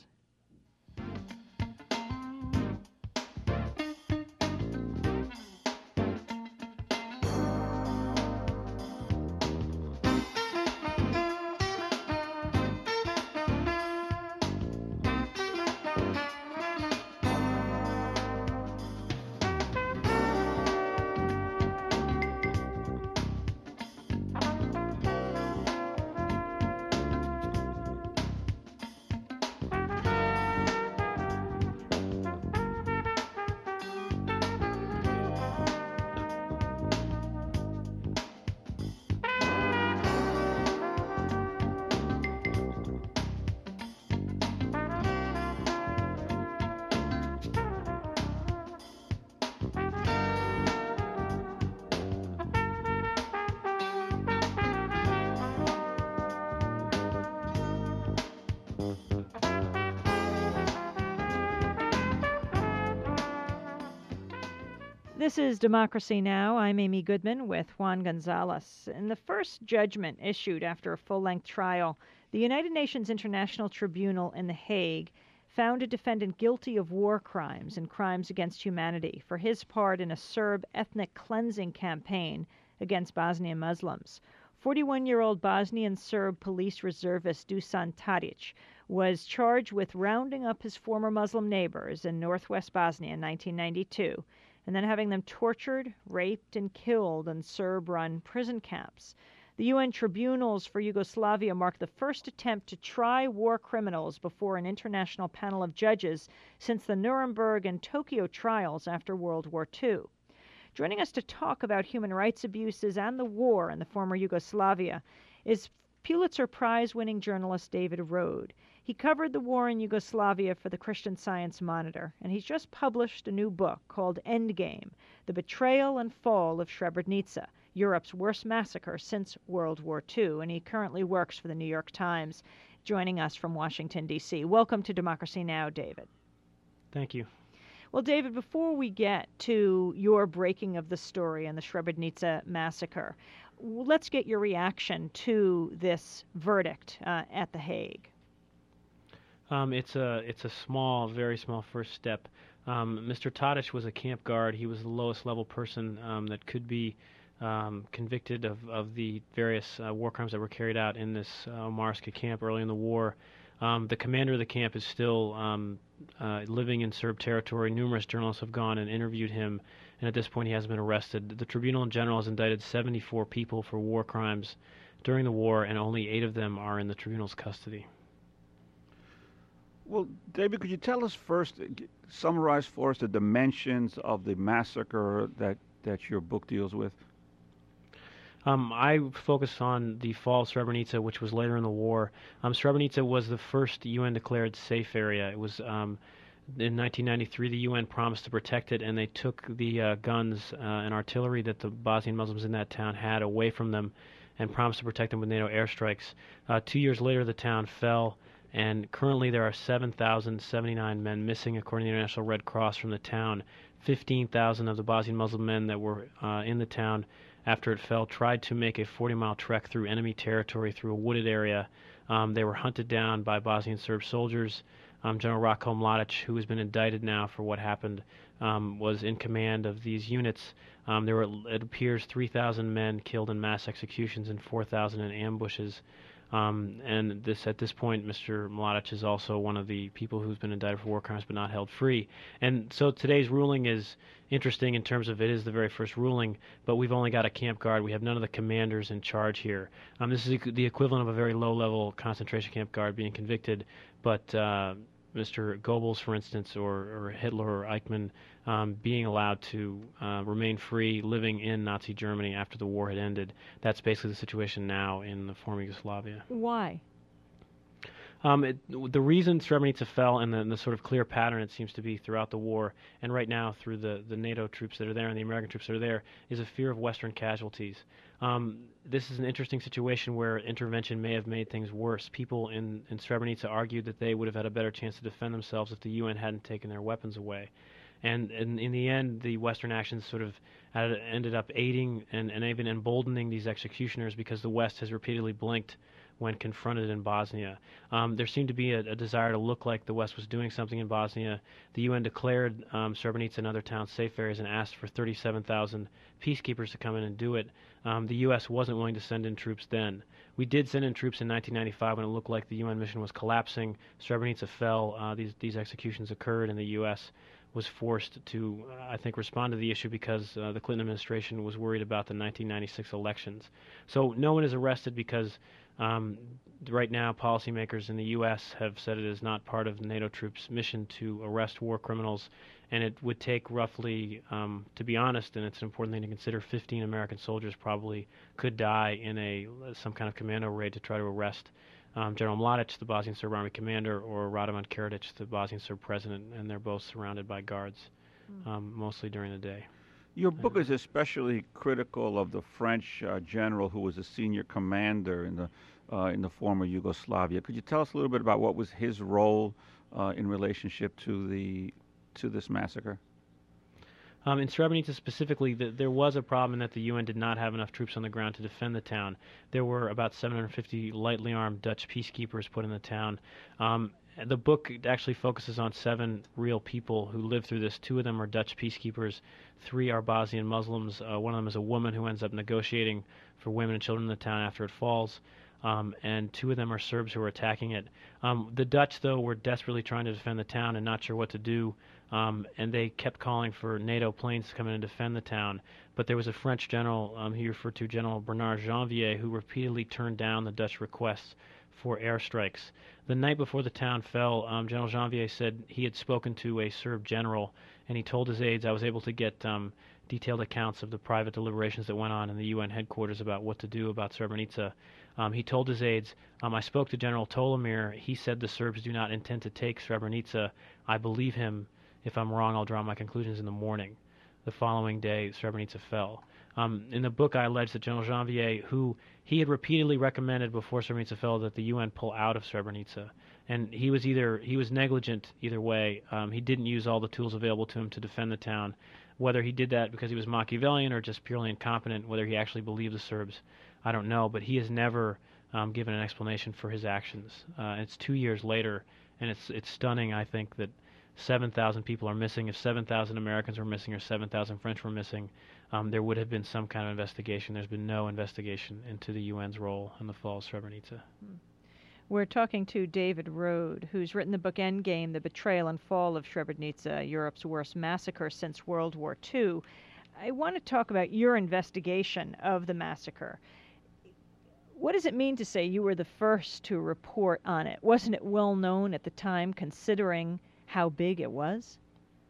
This is Democracy Now! I'm Amy Goodman with Juan Gonzalez. In the first judgment issued after a full-length trial, the United Nations International Tribunal in The Hague found a defendant guilty of war crimes and crimes against humanity for his part in a Serb ethnic cleansing campaign against Bosnian Muslims. forty-one-year-old Bosnian Serb police reservist Dusan Tadic was charged with rounding up his former Muslim neighbors in northwest Bosnia in nineteen ninety-two, and then having them tortured, raped, and killed in Serb-run prison camps. The U N tribunals for Yugoslavia marked the first attempt to try war criminals before an international panel of judges since the Nuremberg and Tokyo trials after World War Two. Joining us to talk about human rights abuses and the war in the former Yugoslavia is Pulitzer Prize-winning journalist David Rode. He covered the war in Yugoslavia for the Christian Science Monitor, and he's just published a new book called Endgame, The Betrayal and Fall of Srebrenica, Europe's worst massacre since World War Two, and he currently works for the New York Times, joining us from Washington, D C Welcome to Democracy Now!, David. Thank you. Well, David, before we get to your breaking of the story and the Srebrenica massacre, let's get your reaction to this verdict uh, at The Hague. Um, it's a it's a small, very small first step. Um, Mister Tadic was a camp guard. He was the lowest level person um, that could be um, convicted of, of the various uh, war crimes that were carried out in this uh, Marska camp early in the war. Um, the commander of the camp is still um, uh, living in Serb territory. Numerous journalists have gone and interviewed him, and at this point he hasn't been arrested. The Tribunal in general has indicted seventy-four people for war crimes during the war, and only eight of them are in the Tribunal's custody. Well, David, could you tell us first, uh, g- summarize for us the dimensions of the massacre that, that your book deals with? Um, I focus on the fall of Srebrenica, which was later in the war. Um, Srebrenica was the first U N-declared safe area. It was um, in nineteen ninety-three. The U N promised to protect it, and they took the uh, guns uh, and artillery that the Bosnian Muslims in that town had away from them, and promised to protect them with NATO airstrikes. Uh, two years later, the town fell, and currently there are seven thousand seventy-nine men missing, according to the International Red Cross, from the town. fifteen thousand of the Bosnian Muslim men that were uh, in the town after it fell tried to make a forty-mile trek through enemy territory through a wooded area. Um, they were hunted down by Bosnian Serb soldiers. Um, General Ratko Mladic, who has been indicted now for what happened, um, was in command of these units. Um, there were, it appears, three thousand men killed in mass executions and four thousand in ambushes. Um, and this, at this point, Mister Mladic is also one of the people who's been indicted for war crimes but not held free. And so today's ruling is interesting in terms of it is the very first ruling, but we've only got a camp guard. We have none of the commanders in charge here. Um, this is equ- the equivalent of a very low-level concentration camp guard being convicted, but uh, Mister Goebbels, for instance, or, or Hitler or Eichmann um, being allowed to uh, remain free, living in Nazi Germany after the war had ended. That's basically the situation now in the former Yugoslavia. Why? Um, it, the reason Srebrenica fell, and the, and the sort of clear pattern it seems to be throughout the war, and right now through the, the NATO troops that are there and the American troops that are there, is a fear of Western casualties. Um, this is an interesting situation where intervention may have made things worse. People in, in Srebrenica argued that they would have had a better chance to defend themselves if the U N hadn't taken their weapons away. And, and in the end, the Western actions sort of had, ended up aiding and, and even emboldening these executioners because the West has repeatedly blinked when confronted in Bosnia. Um, there seemed to be a, a desire to look like the West was doing something in Bosnia. The U N declared um, Srebrenica and other towns safe areas and asked for thirty-seven thousand peacekeepers to come in and do it. Um, the U S wasn't willing to send in troops then. We did send in troops in nineteen ninety-five when it looked like the U N mission was collapsing. Srebrenica fell. Uh, these, these executions occurred, and the U S was forced to, uh, I think, respond to the issue because uh, the Clinton administration was worried about the nineteen ninety-six elections. So no one is arrested because Um, right now, policymakers in the U S have said it is not part of NATO troops' mission to arrest war criminals, and it would take roughly, um, to be honest, and it's an important thing to consider, fifteen American soldiers probably could die in a some kind of commando raid to try to arrest um, General Mladic, the Bosnian Serb Army commander, or Radovan Karadzic, the Bosnian Serb president, and they're both surrounded by guards, Mm. um, mostly during the day. Your book is especially critical of the French uh, general who was a senior commander in the uh, in the former Yugoslavia. Could you tell us a little bit about what was his role uh, in relationship to the to this massacre? Um, in Srebrenica specifically, the, there was a problem in that the U N did not have enough troops on the ground to defend the town. There were about seven hundred fifty lightly armed Dutch peacekeepers put in the town. Um, the book actually focuses on seven real people who lived through this. Two of them are Dutch peacekeepers. Three are Bosnian Muslims. Uh, one of them is a woman who ends up negotiating for women and children in the town after it falls. Um, and two of them are Serbs who are attacking it. Um, the Dutch, though, were desperately trying to defend the town and not sure what to do, um, and they kept calling for NATO planes to come in and defend the town. But there was a French general, um, he referred to General Bernard Janvier, who repeatedly turned down the Dutch requests for airstrikes. The night before the town fell, um, General Janvier said he had spoken to a Serb general, and he told his aides, I was able to get um, detailed accounts of the private deliberations that went on in the U N headquarters about what to do about Srebrenica. Um, he told his aides, um, I spoke to General Tolomir. He said the Serbs do not intend to take Srebrenica. I believe him. If I'm wrong, I'll draw my conclusions in the morning. The following day, Srebrenica fell. Um, in the book, I allege that General Janvier, who he had repeatedly recommended before Srebrenica fell that the U N pull out of Srebrenica, and he was either he was negligent either way. Um, he didn't use all the tools available to him to defend the town. Whether he did that because he was Machiavellian or just purely incompetent, whether he actually believed the Serbs, I don't know. But he has never um, given an explanation for his actions. Uh, it's two years later, and it's it's stunning. I think that seven thousand people are missing. If seven thousand Americans were missing or seven thousand French were missing, um, there would have been some kind of investigation. There's been no investigation into the U N's role in the fall of Srebrenica. We're talking to David Rode, who's written the book Endgame, The Betrayal and Fall of Srebrenica, Europe's Worst Massacre Since World War Two. I want to talk about your investigation of the massacre. What does it mean to say you were the first to report on it? Wasn't it well known at the time, considering how big it was?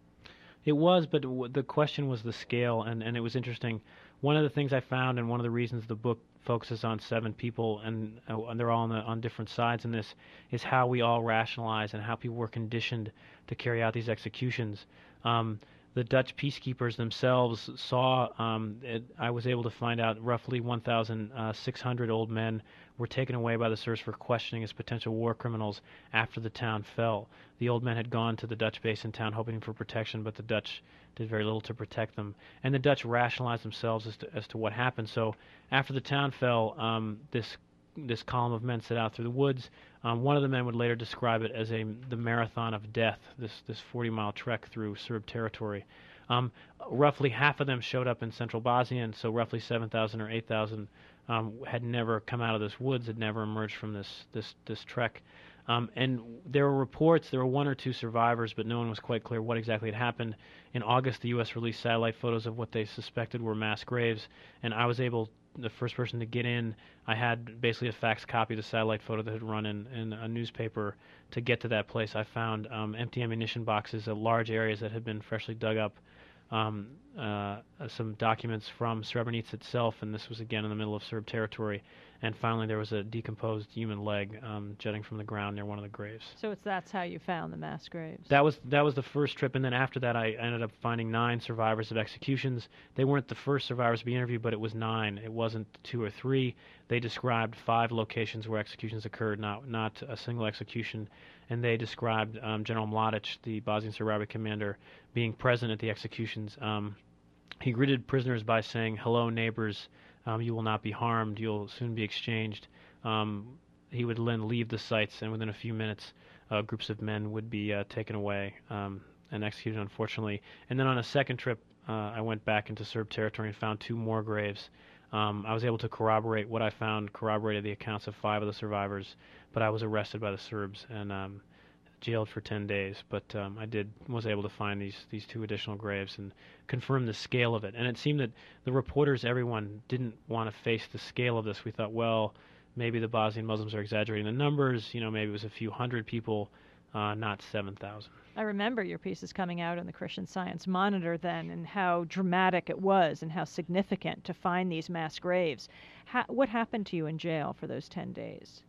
It was, but w- the question was the scale, and, and it was interesting. One of the things I found, and one of the reasons the book focuses on seven people, and, uh, and they're all on, the, on different sides in this, is how we all rationalize and how people were conditioned to carry out these executions. Um, the Dutch peacekeepers themselves saw, um, it, I was able to find out roughly one thousand six hundred old men were taken away by the Serbs for questioning as potential war criminals after the town fell. The old men had gone to the Dutch base in town hoping for protection, but the Dutch did very little to protect them. And the Dutch rationalized themselves as to, as to what happened. So after the town fell, um, this this column of men set out through the woods. Um, one of the men would later describe it as a the marathon of death, this this forty-mile trek through Serb territory. Um, roughly half of them showed up in central Bosnia, and so roughly seven thousand or eight thousand um, had never come out of this woods, had never emerged from this this this trek. Um, and there were reports, there were one or two survivors, but no one was quite clear what exactly had happened. In August, the U S released satellite photos of what they suspected were mass graves, and I was able, the first person to get in, I had basically a fax copy of the satellite photo that had run in, in a newspaper to get to that place. I found um, empty ammunition boxes at large areas that had been freshly dug up, um, uh, some documents from Srebrenica itself, and this was again in the middle of Serb territory. And finally, there was a decomposed human leg um, jutting from the ground near one of the graves. So it's that's how you found the mass graves. That was that was the first trip, and then after that, I ended up finding nine survivors of executions. They weren't the first survivors to be interviewed, but it was nine. It wasn't two or three. They described five locations where executions occurred, not not a single execution. And they described um, General Mladic, the Bosnian Serb Army commander, being present at the executions. Um, he greeted prisoners by saying, "Hello, neighbors. Um, you will not be harmed. You'll soon be exchanged." Um, he would then leave the sites, and within a few minutes, uh, groups of men would be uh, taken away um, and executed, unfortunately. And then on a second trip, uh, I went back into Serb territory and found two more graves. Um, I was able to corroborate what I found, corroborated the accounts of five of the survivors, but I was arrested by the Serbs and um, jailed for ten days. But um, I did was able to find these these two additional graves and confirm the scale of it. And it seemed that the reporters, everyone, didn't want to face the scale of this. We thought, well, maybe the Bosnian Muslims are exaggerating the numbers. You know, maybe it was a few hundred people, uh, not seven thousand. I remember your pieces coming out in the Christian Science Monitor then, and how dramatic it was and how significant to find these mass graves. Ha- what happened to you in jail for those ten days?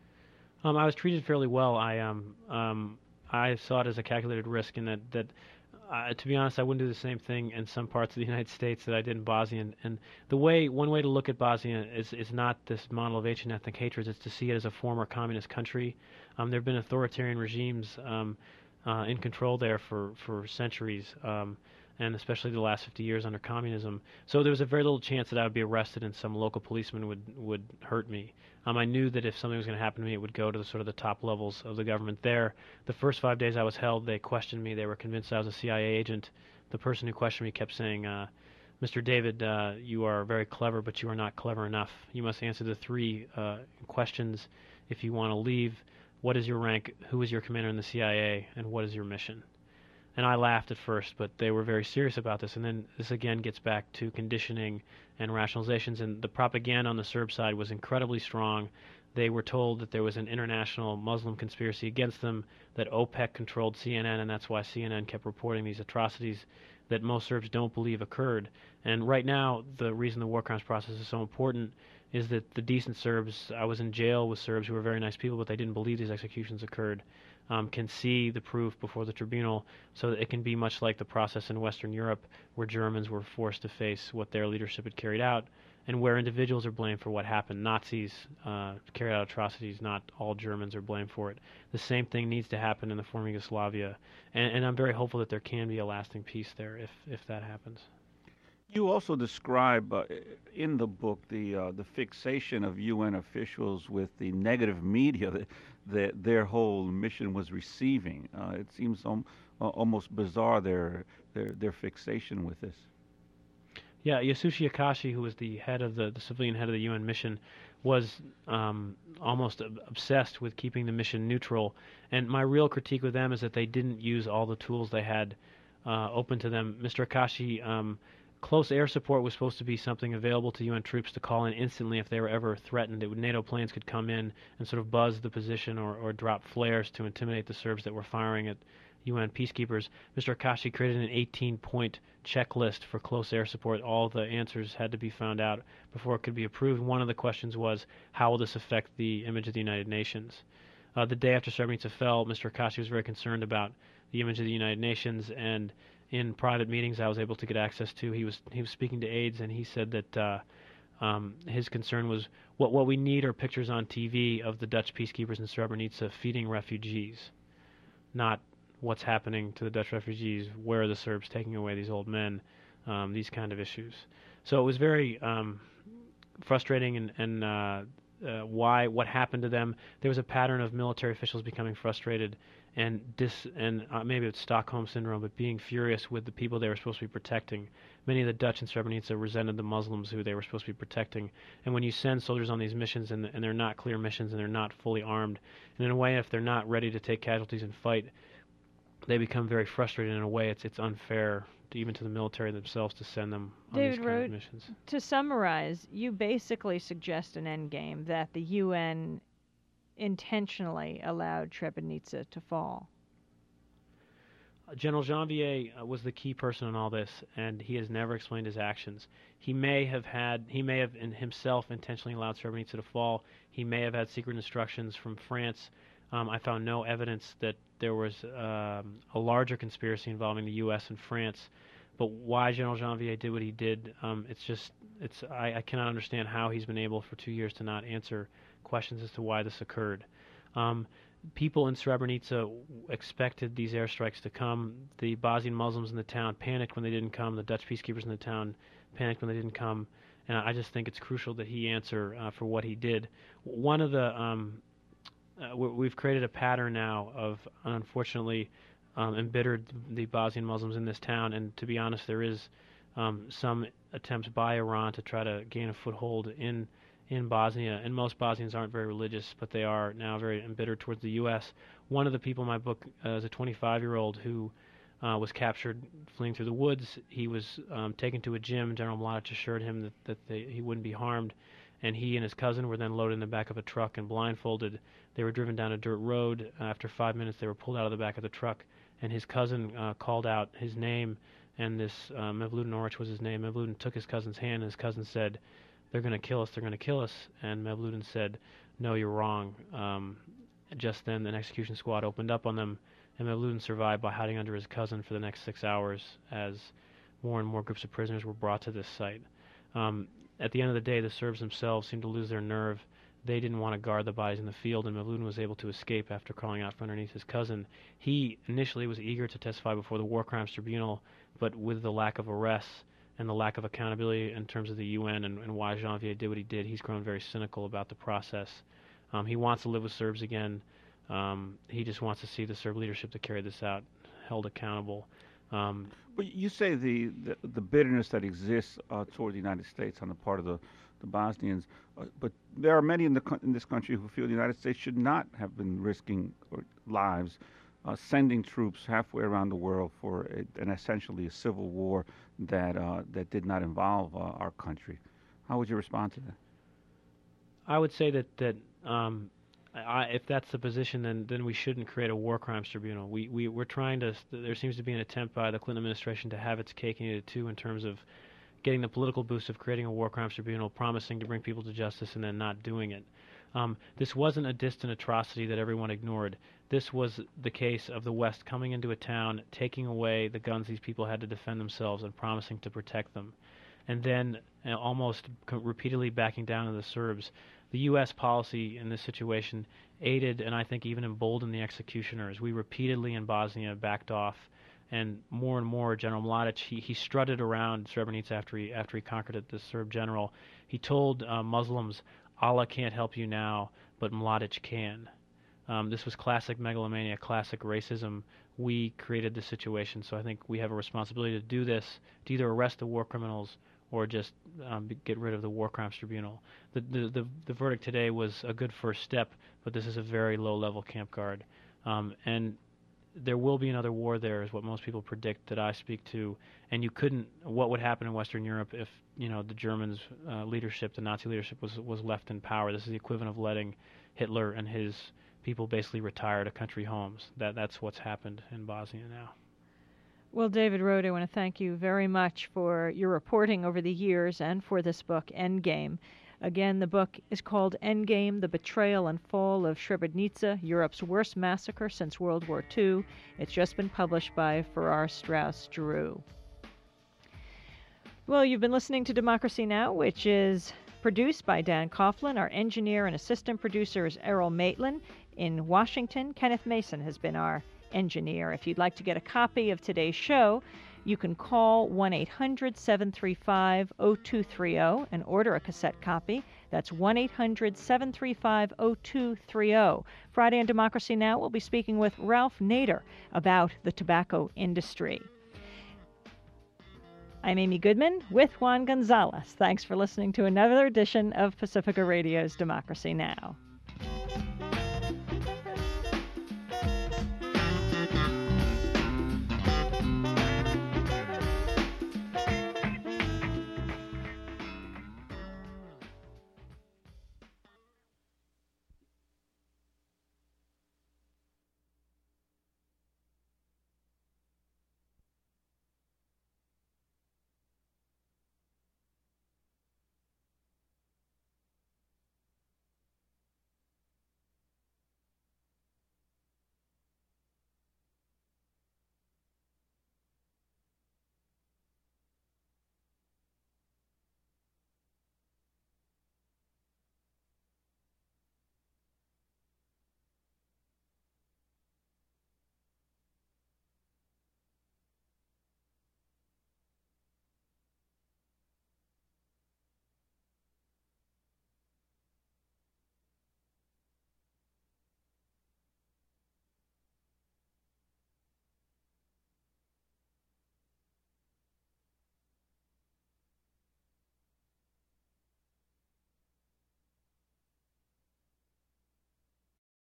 Um, I was treated fairly well. I um, um, I saw it as a calculated risk, in that that uh, to be honest, I wouldn't do the same thing in some parts of the United States that I did in Bosnia. And, and the way one way to look at Bosnia is is not this model of ancient ethnic hatred; it's to see it as a former communist country. Um, there have been authoritarian regimes um, uh, in control there for for centuries. Um, and especially the last fifty years under communism. So there was a very little chance that I would be arrested and some local policeman would, would hurt me. Um, I knew that if something was going to happen to me, it would go to the, sort of the top levels of the government there. The first five days I was held, they questioned me. They were convinced I was a C I A agent. The person who questioned me kept saying, uh, Mister David, uh, you are very clever, but you are not clever enough. You must answer the three uh, questions if you want to leave. What is your rank? Who is your commander in the C I A? And what is your mission? And I laughed at first, but they were very serious about this. And then this again gets back to conditioning and rationalizations. And the propaganda on the Serb side was incredibly strong. They were told that there was an international Muslim conspiracy against them, that OPEC controlled C N N, and that's why C N N kept reporting these atrocities that most Serbs don't believe occurred. And right now, the reason the war crimes process is so important is that the decent Serbs, I was in jail with Serbs who were very nice people, but they didn't believe these executions occurred. Um, can see the proof before the tribunal, so that it can be much like the process in Western Europe, where Germans were forced to face what their leadership had carried out, and where individuals are blamed for what happened. Nazis uh, carried out atrocities, not all Germans are blamed for it. The same thing needs to happen in the former Yugoslavia, and, and I'm very hopeful that there can be a lasting peace there if, if that happens. You also describe uh, in the book the uh, the fixation of U N officials with the negative media that, that their whole mission was receiving. Uh, it seems um, uh, almost bizarre their, their their fixation with this. Yeah, Yasushi Akashi, who was the head of the, the civilian head of the U N mission, was um, almost ob- obsessed with keeping the mission neutral. And my real critique with them is that they didn't use all the tools they had uh, open to them. Mister Akashi um, Close air support was supposed to be something available to U N troops to call in instantly if they were ever threatened. It would, NATO planes could come in and sort of buzz the position or, or drop flares to intimidate the Serbs that were firing at U N peacekeepers. Mister Akashi created an eighteen-point checklist for close air support. All the answers had to be found out before it could be approved. One of the questions was, how will this affect the image of the United Nations? Uh, the day after Srebrenica fell, Mister Akashi was very concerned about the image of the United Nations, and in private meetings I was able to get access to, he was he was speaking to aides, and he said that uh, um, his concern was what what we need are pictures on T V of the Dutch peacekeepers in Srebrenica feeding refugees, not what's happening to the Dutch refugees, where are the Serbs taking away these old men, um, these kind of issues. So it was very um, frustrating, and, and uh, uh, why what happened to them. There was a pattern of military officials becoming frustrated and dis and uh, maybe it's Stockholm syndrome, but being furious with the people they were supposed to be protecting. Many of the Dutch in Srebrenica resented the Muslims who they were supposed to be protecting. And when you send soldiers on these missions and, and they're not clear missions and they're not fully armed, and in a way, if they're not ready to take casualties and fight, they become very frustrated. In a way, it's it's unfair to, even to the military themselves, to send them on David these kind Rohde, of missions. To summarize, you basically suggest an endgame that the U N intentionally allowed Srebrenica to fall. Uh, General Janvier uh, was the key person in all this, and he has never explained his actions. He may have had, he may have in himself intentionally allowed Srebrenica to fall. He may have had secret instructions from France. Um, I found no evidence that there was um, a larger conspiracy involving the U S and France. But why General Janvier did what he did, um, it's just, it's I, I cannot understand how he's been able for two years to not answer questions as to why this occurred. Um, people in Srebrenica expected these airstrikes to come. The Bosnian Muslims in the town panicked when they didn't come. The Dutch peacekeepers in the town panicked when they didn't come. And I just think it's crucial that he answer uh, for what he did. One of the, um, uh, we've created a pattern now of, unfortunately, um, embittered the Bosnian Muslims in this town. And to be honest, there is um, some attempts by Iran to try to gain a foothold in in Bosnia, and most Bosnians aren't very religious, but they are now very embittered towards the U S. One of the people in my book uh, is a twenty-five-year-old who uh, was captured fleeing through the woods. He was um, taken to a gym. General Mladic assured him that, that they, he wouldn't be harmed, and he and his cousin were then loaded in the back of a truck and blindfolded. They were driven down a dirt road. After five minutes, they were pulled out of the back of the truck, and his cousin uh, called out his name, and this uh, Mevludin Oric was his name. Mevludin took his cousin's hand, and his cousin said, "They're going to kill us, they're going to kill us." And Mevludin said, "No, you're wrong." Um, just then, an execution squad opened up on them, and Mevludin survived by hiding under his cousin for the next six hours as more and more groups of prisoners were brought to this site. Um, at the end of the day, the Serbs themselves seemed to lose their nerve. They didn't want to guard the bodies in the field, and Mevludin was able to escape after crawling out from underneath his cousin. He initially was eager to testify before the War Crimes Tribunal, but with the lack of arrests and the lack of accountability in terms of the U N and, and why Janvier did what he did, he's grown very cynical about the process. Um, he wants to live with Serbs again. Um, he just wants to see the Serb leadership that carried this out held accountable. Um, But you say the, the, the bitterness that exists uh, toward the United States on the part of the, the Bosnians, uh, but there are many in, the, in this country who feel the United States should not have been risking or lives Uh, sending troops halfway around the world for a, an essentially a civil war that uh, that did not involve uh, our country. How would you respond to that? I would say that that um, I, if that's the position, then then we shouldn't create a war crimes tribunal. We we we're trying to. There seems to be an attempt by the Clinton administration to have its cake and eat it too, in terms of getting the political boost of creating a war crimes tribunal, promising to bring people to justice, and then not doing it. Um, this wasn't a distant atrocity that everyone ignored. This was the case of the West coming into a town, taking away the guns these people had to defend themselves, and promising to protect them, and then uh, almost co- repeatedly backing down to the Serbs. The U S policy in this situation aided and I think even emboldened the executioners. We repeatedly in Bosnia backed off, and more and more General Mladic, he, he strutted around Srebrenica after he, after he conquered it, the Serb general. He told uh, Muslims, "Allah can't help you now, but Mladic can." Um, this was classic megalomania, classic racism. We created this situation, so I think we have a responsibility to do this, to either arrest the war criminals or just um, get rid of the War Crimes Tribunal. The, the, the, the verdict today was a good first step, but this is a very low-level camp guard. Um, and there will be another war there, is what most people predict that I speak to. And you couldn't. What would happen in Western Europe if you know the Germans' uh, leadership, the Nazi leadership, was was left in power? This is the equivalent of letting Hitler and his people basically retire to country homes. That that's what's happened in Bosnia now. Well, David Rohde, I want to thank you very much for your reporting over the years and for this book, Endgame. Again, the book is called Endgame, The Betrayal and Fall of Srebrenica, Europe's Worst Massacre Since World War Two. It's just been published by Farrar, Straus, Giroux. Well, you've been listening to Democracy Now!, which is produced by Dan Coughlin. Our engineer and assistant producer is Errol Maitland. In Washington, Kenneth Mason has been our engineer. If you'd like to get a copy of today's show, you can call one eight hundred, seven three five, zero two three zero and order a cassette copy. That's one eight hundred, seven three five, zero two three zero. Friday on Democracy Now! We'll be speaking with Ralph Nader about the tobacco industry. I'm Amy Goodman with Juan Gonzalez. Thanks for listening to another edition of Pacifica Radio's Democracy Now!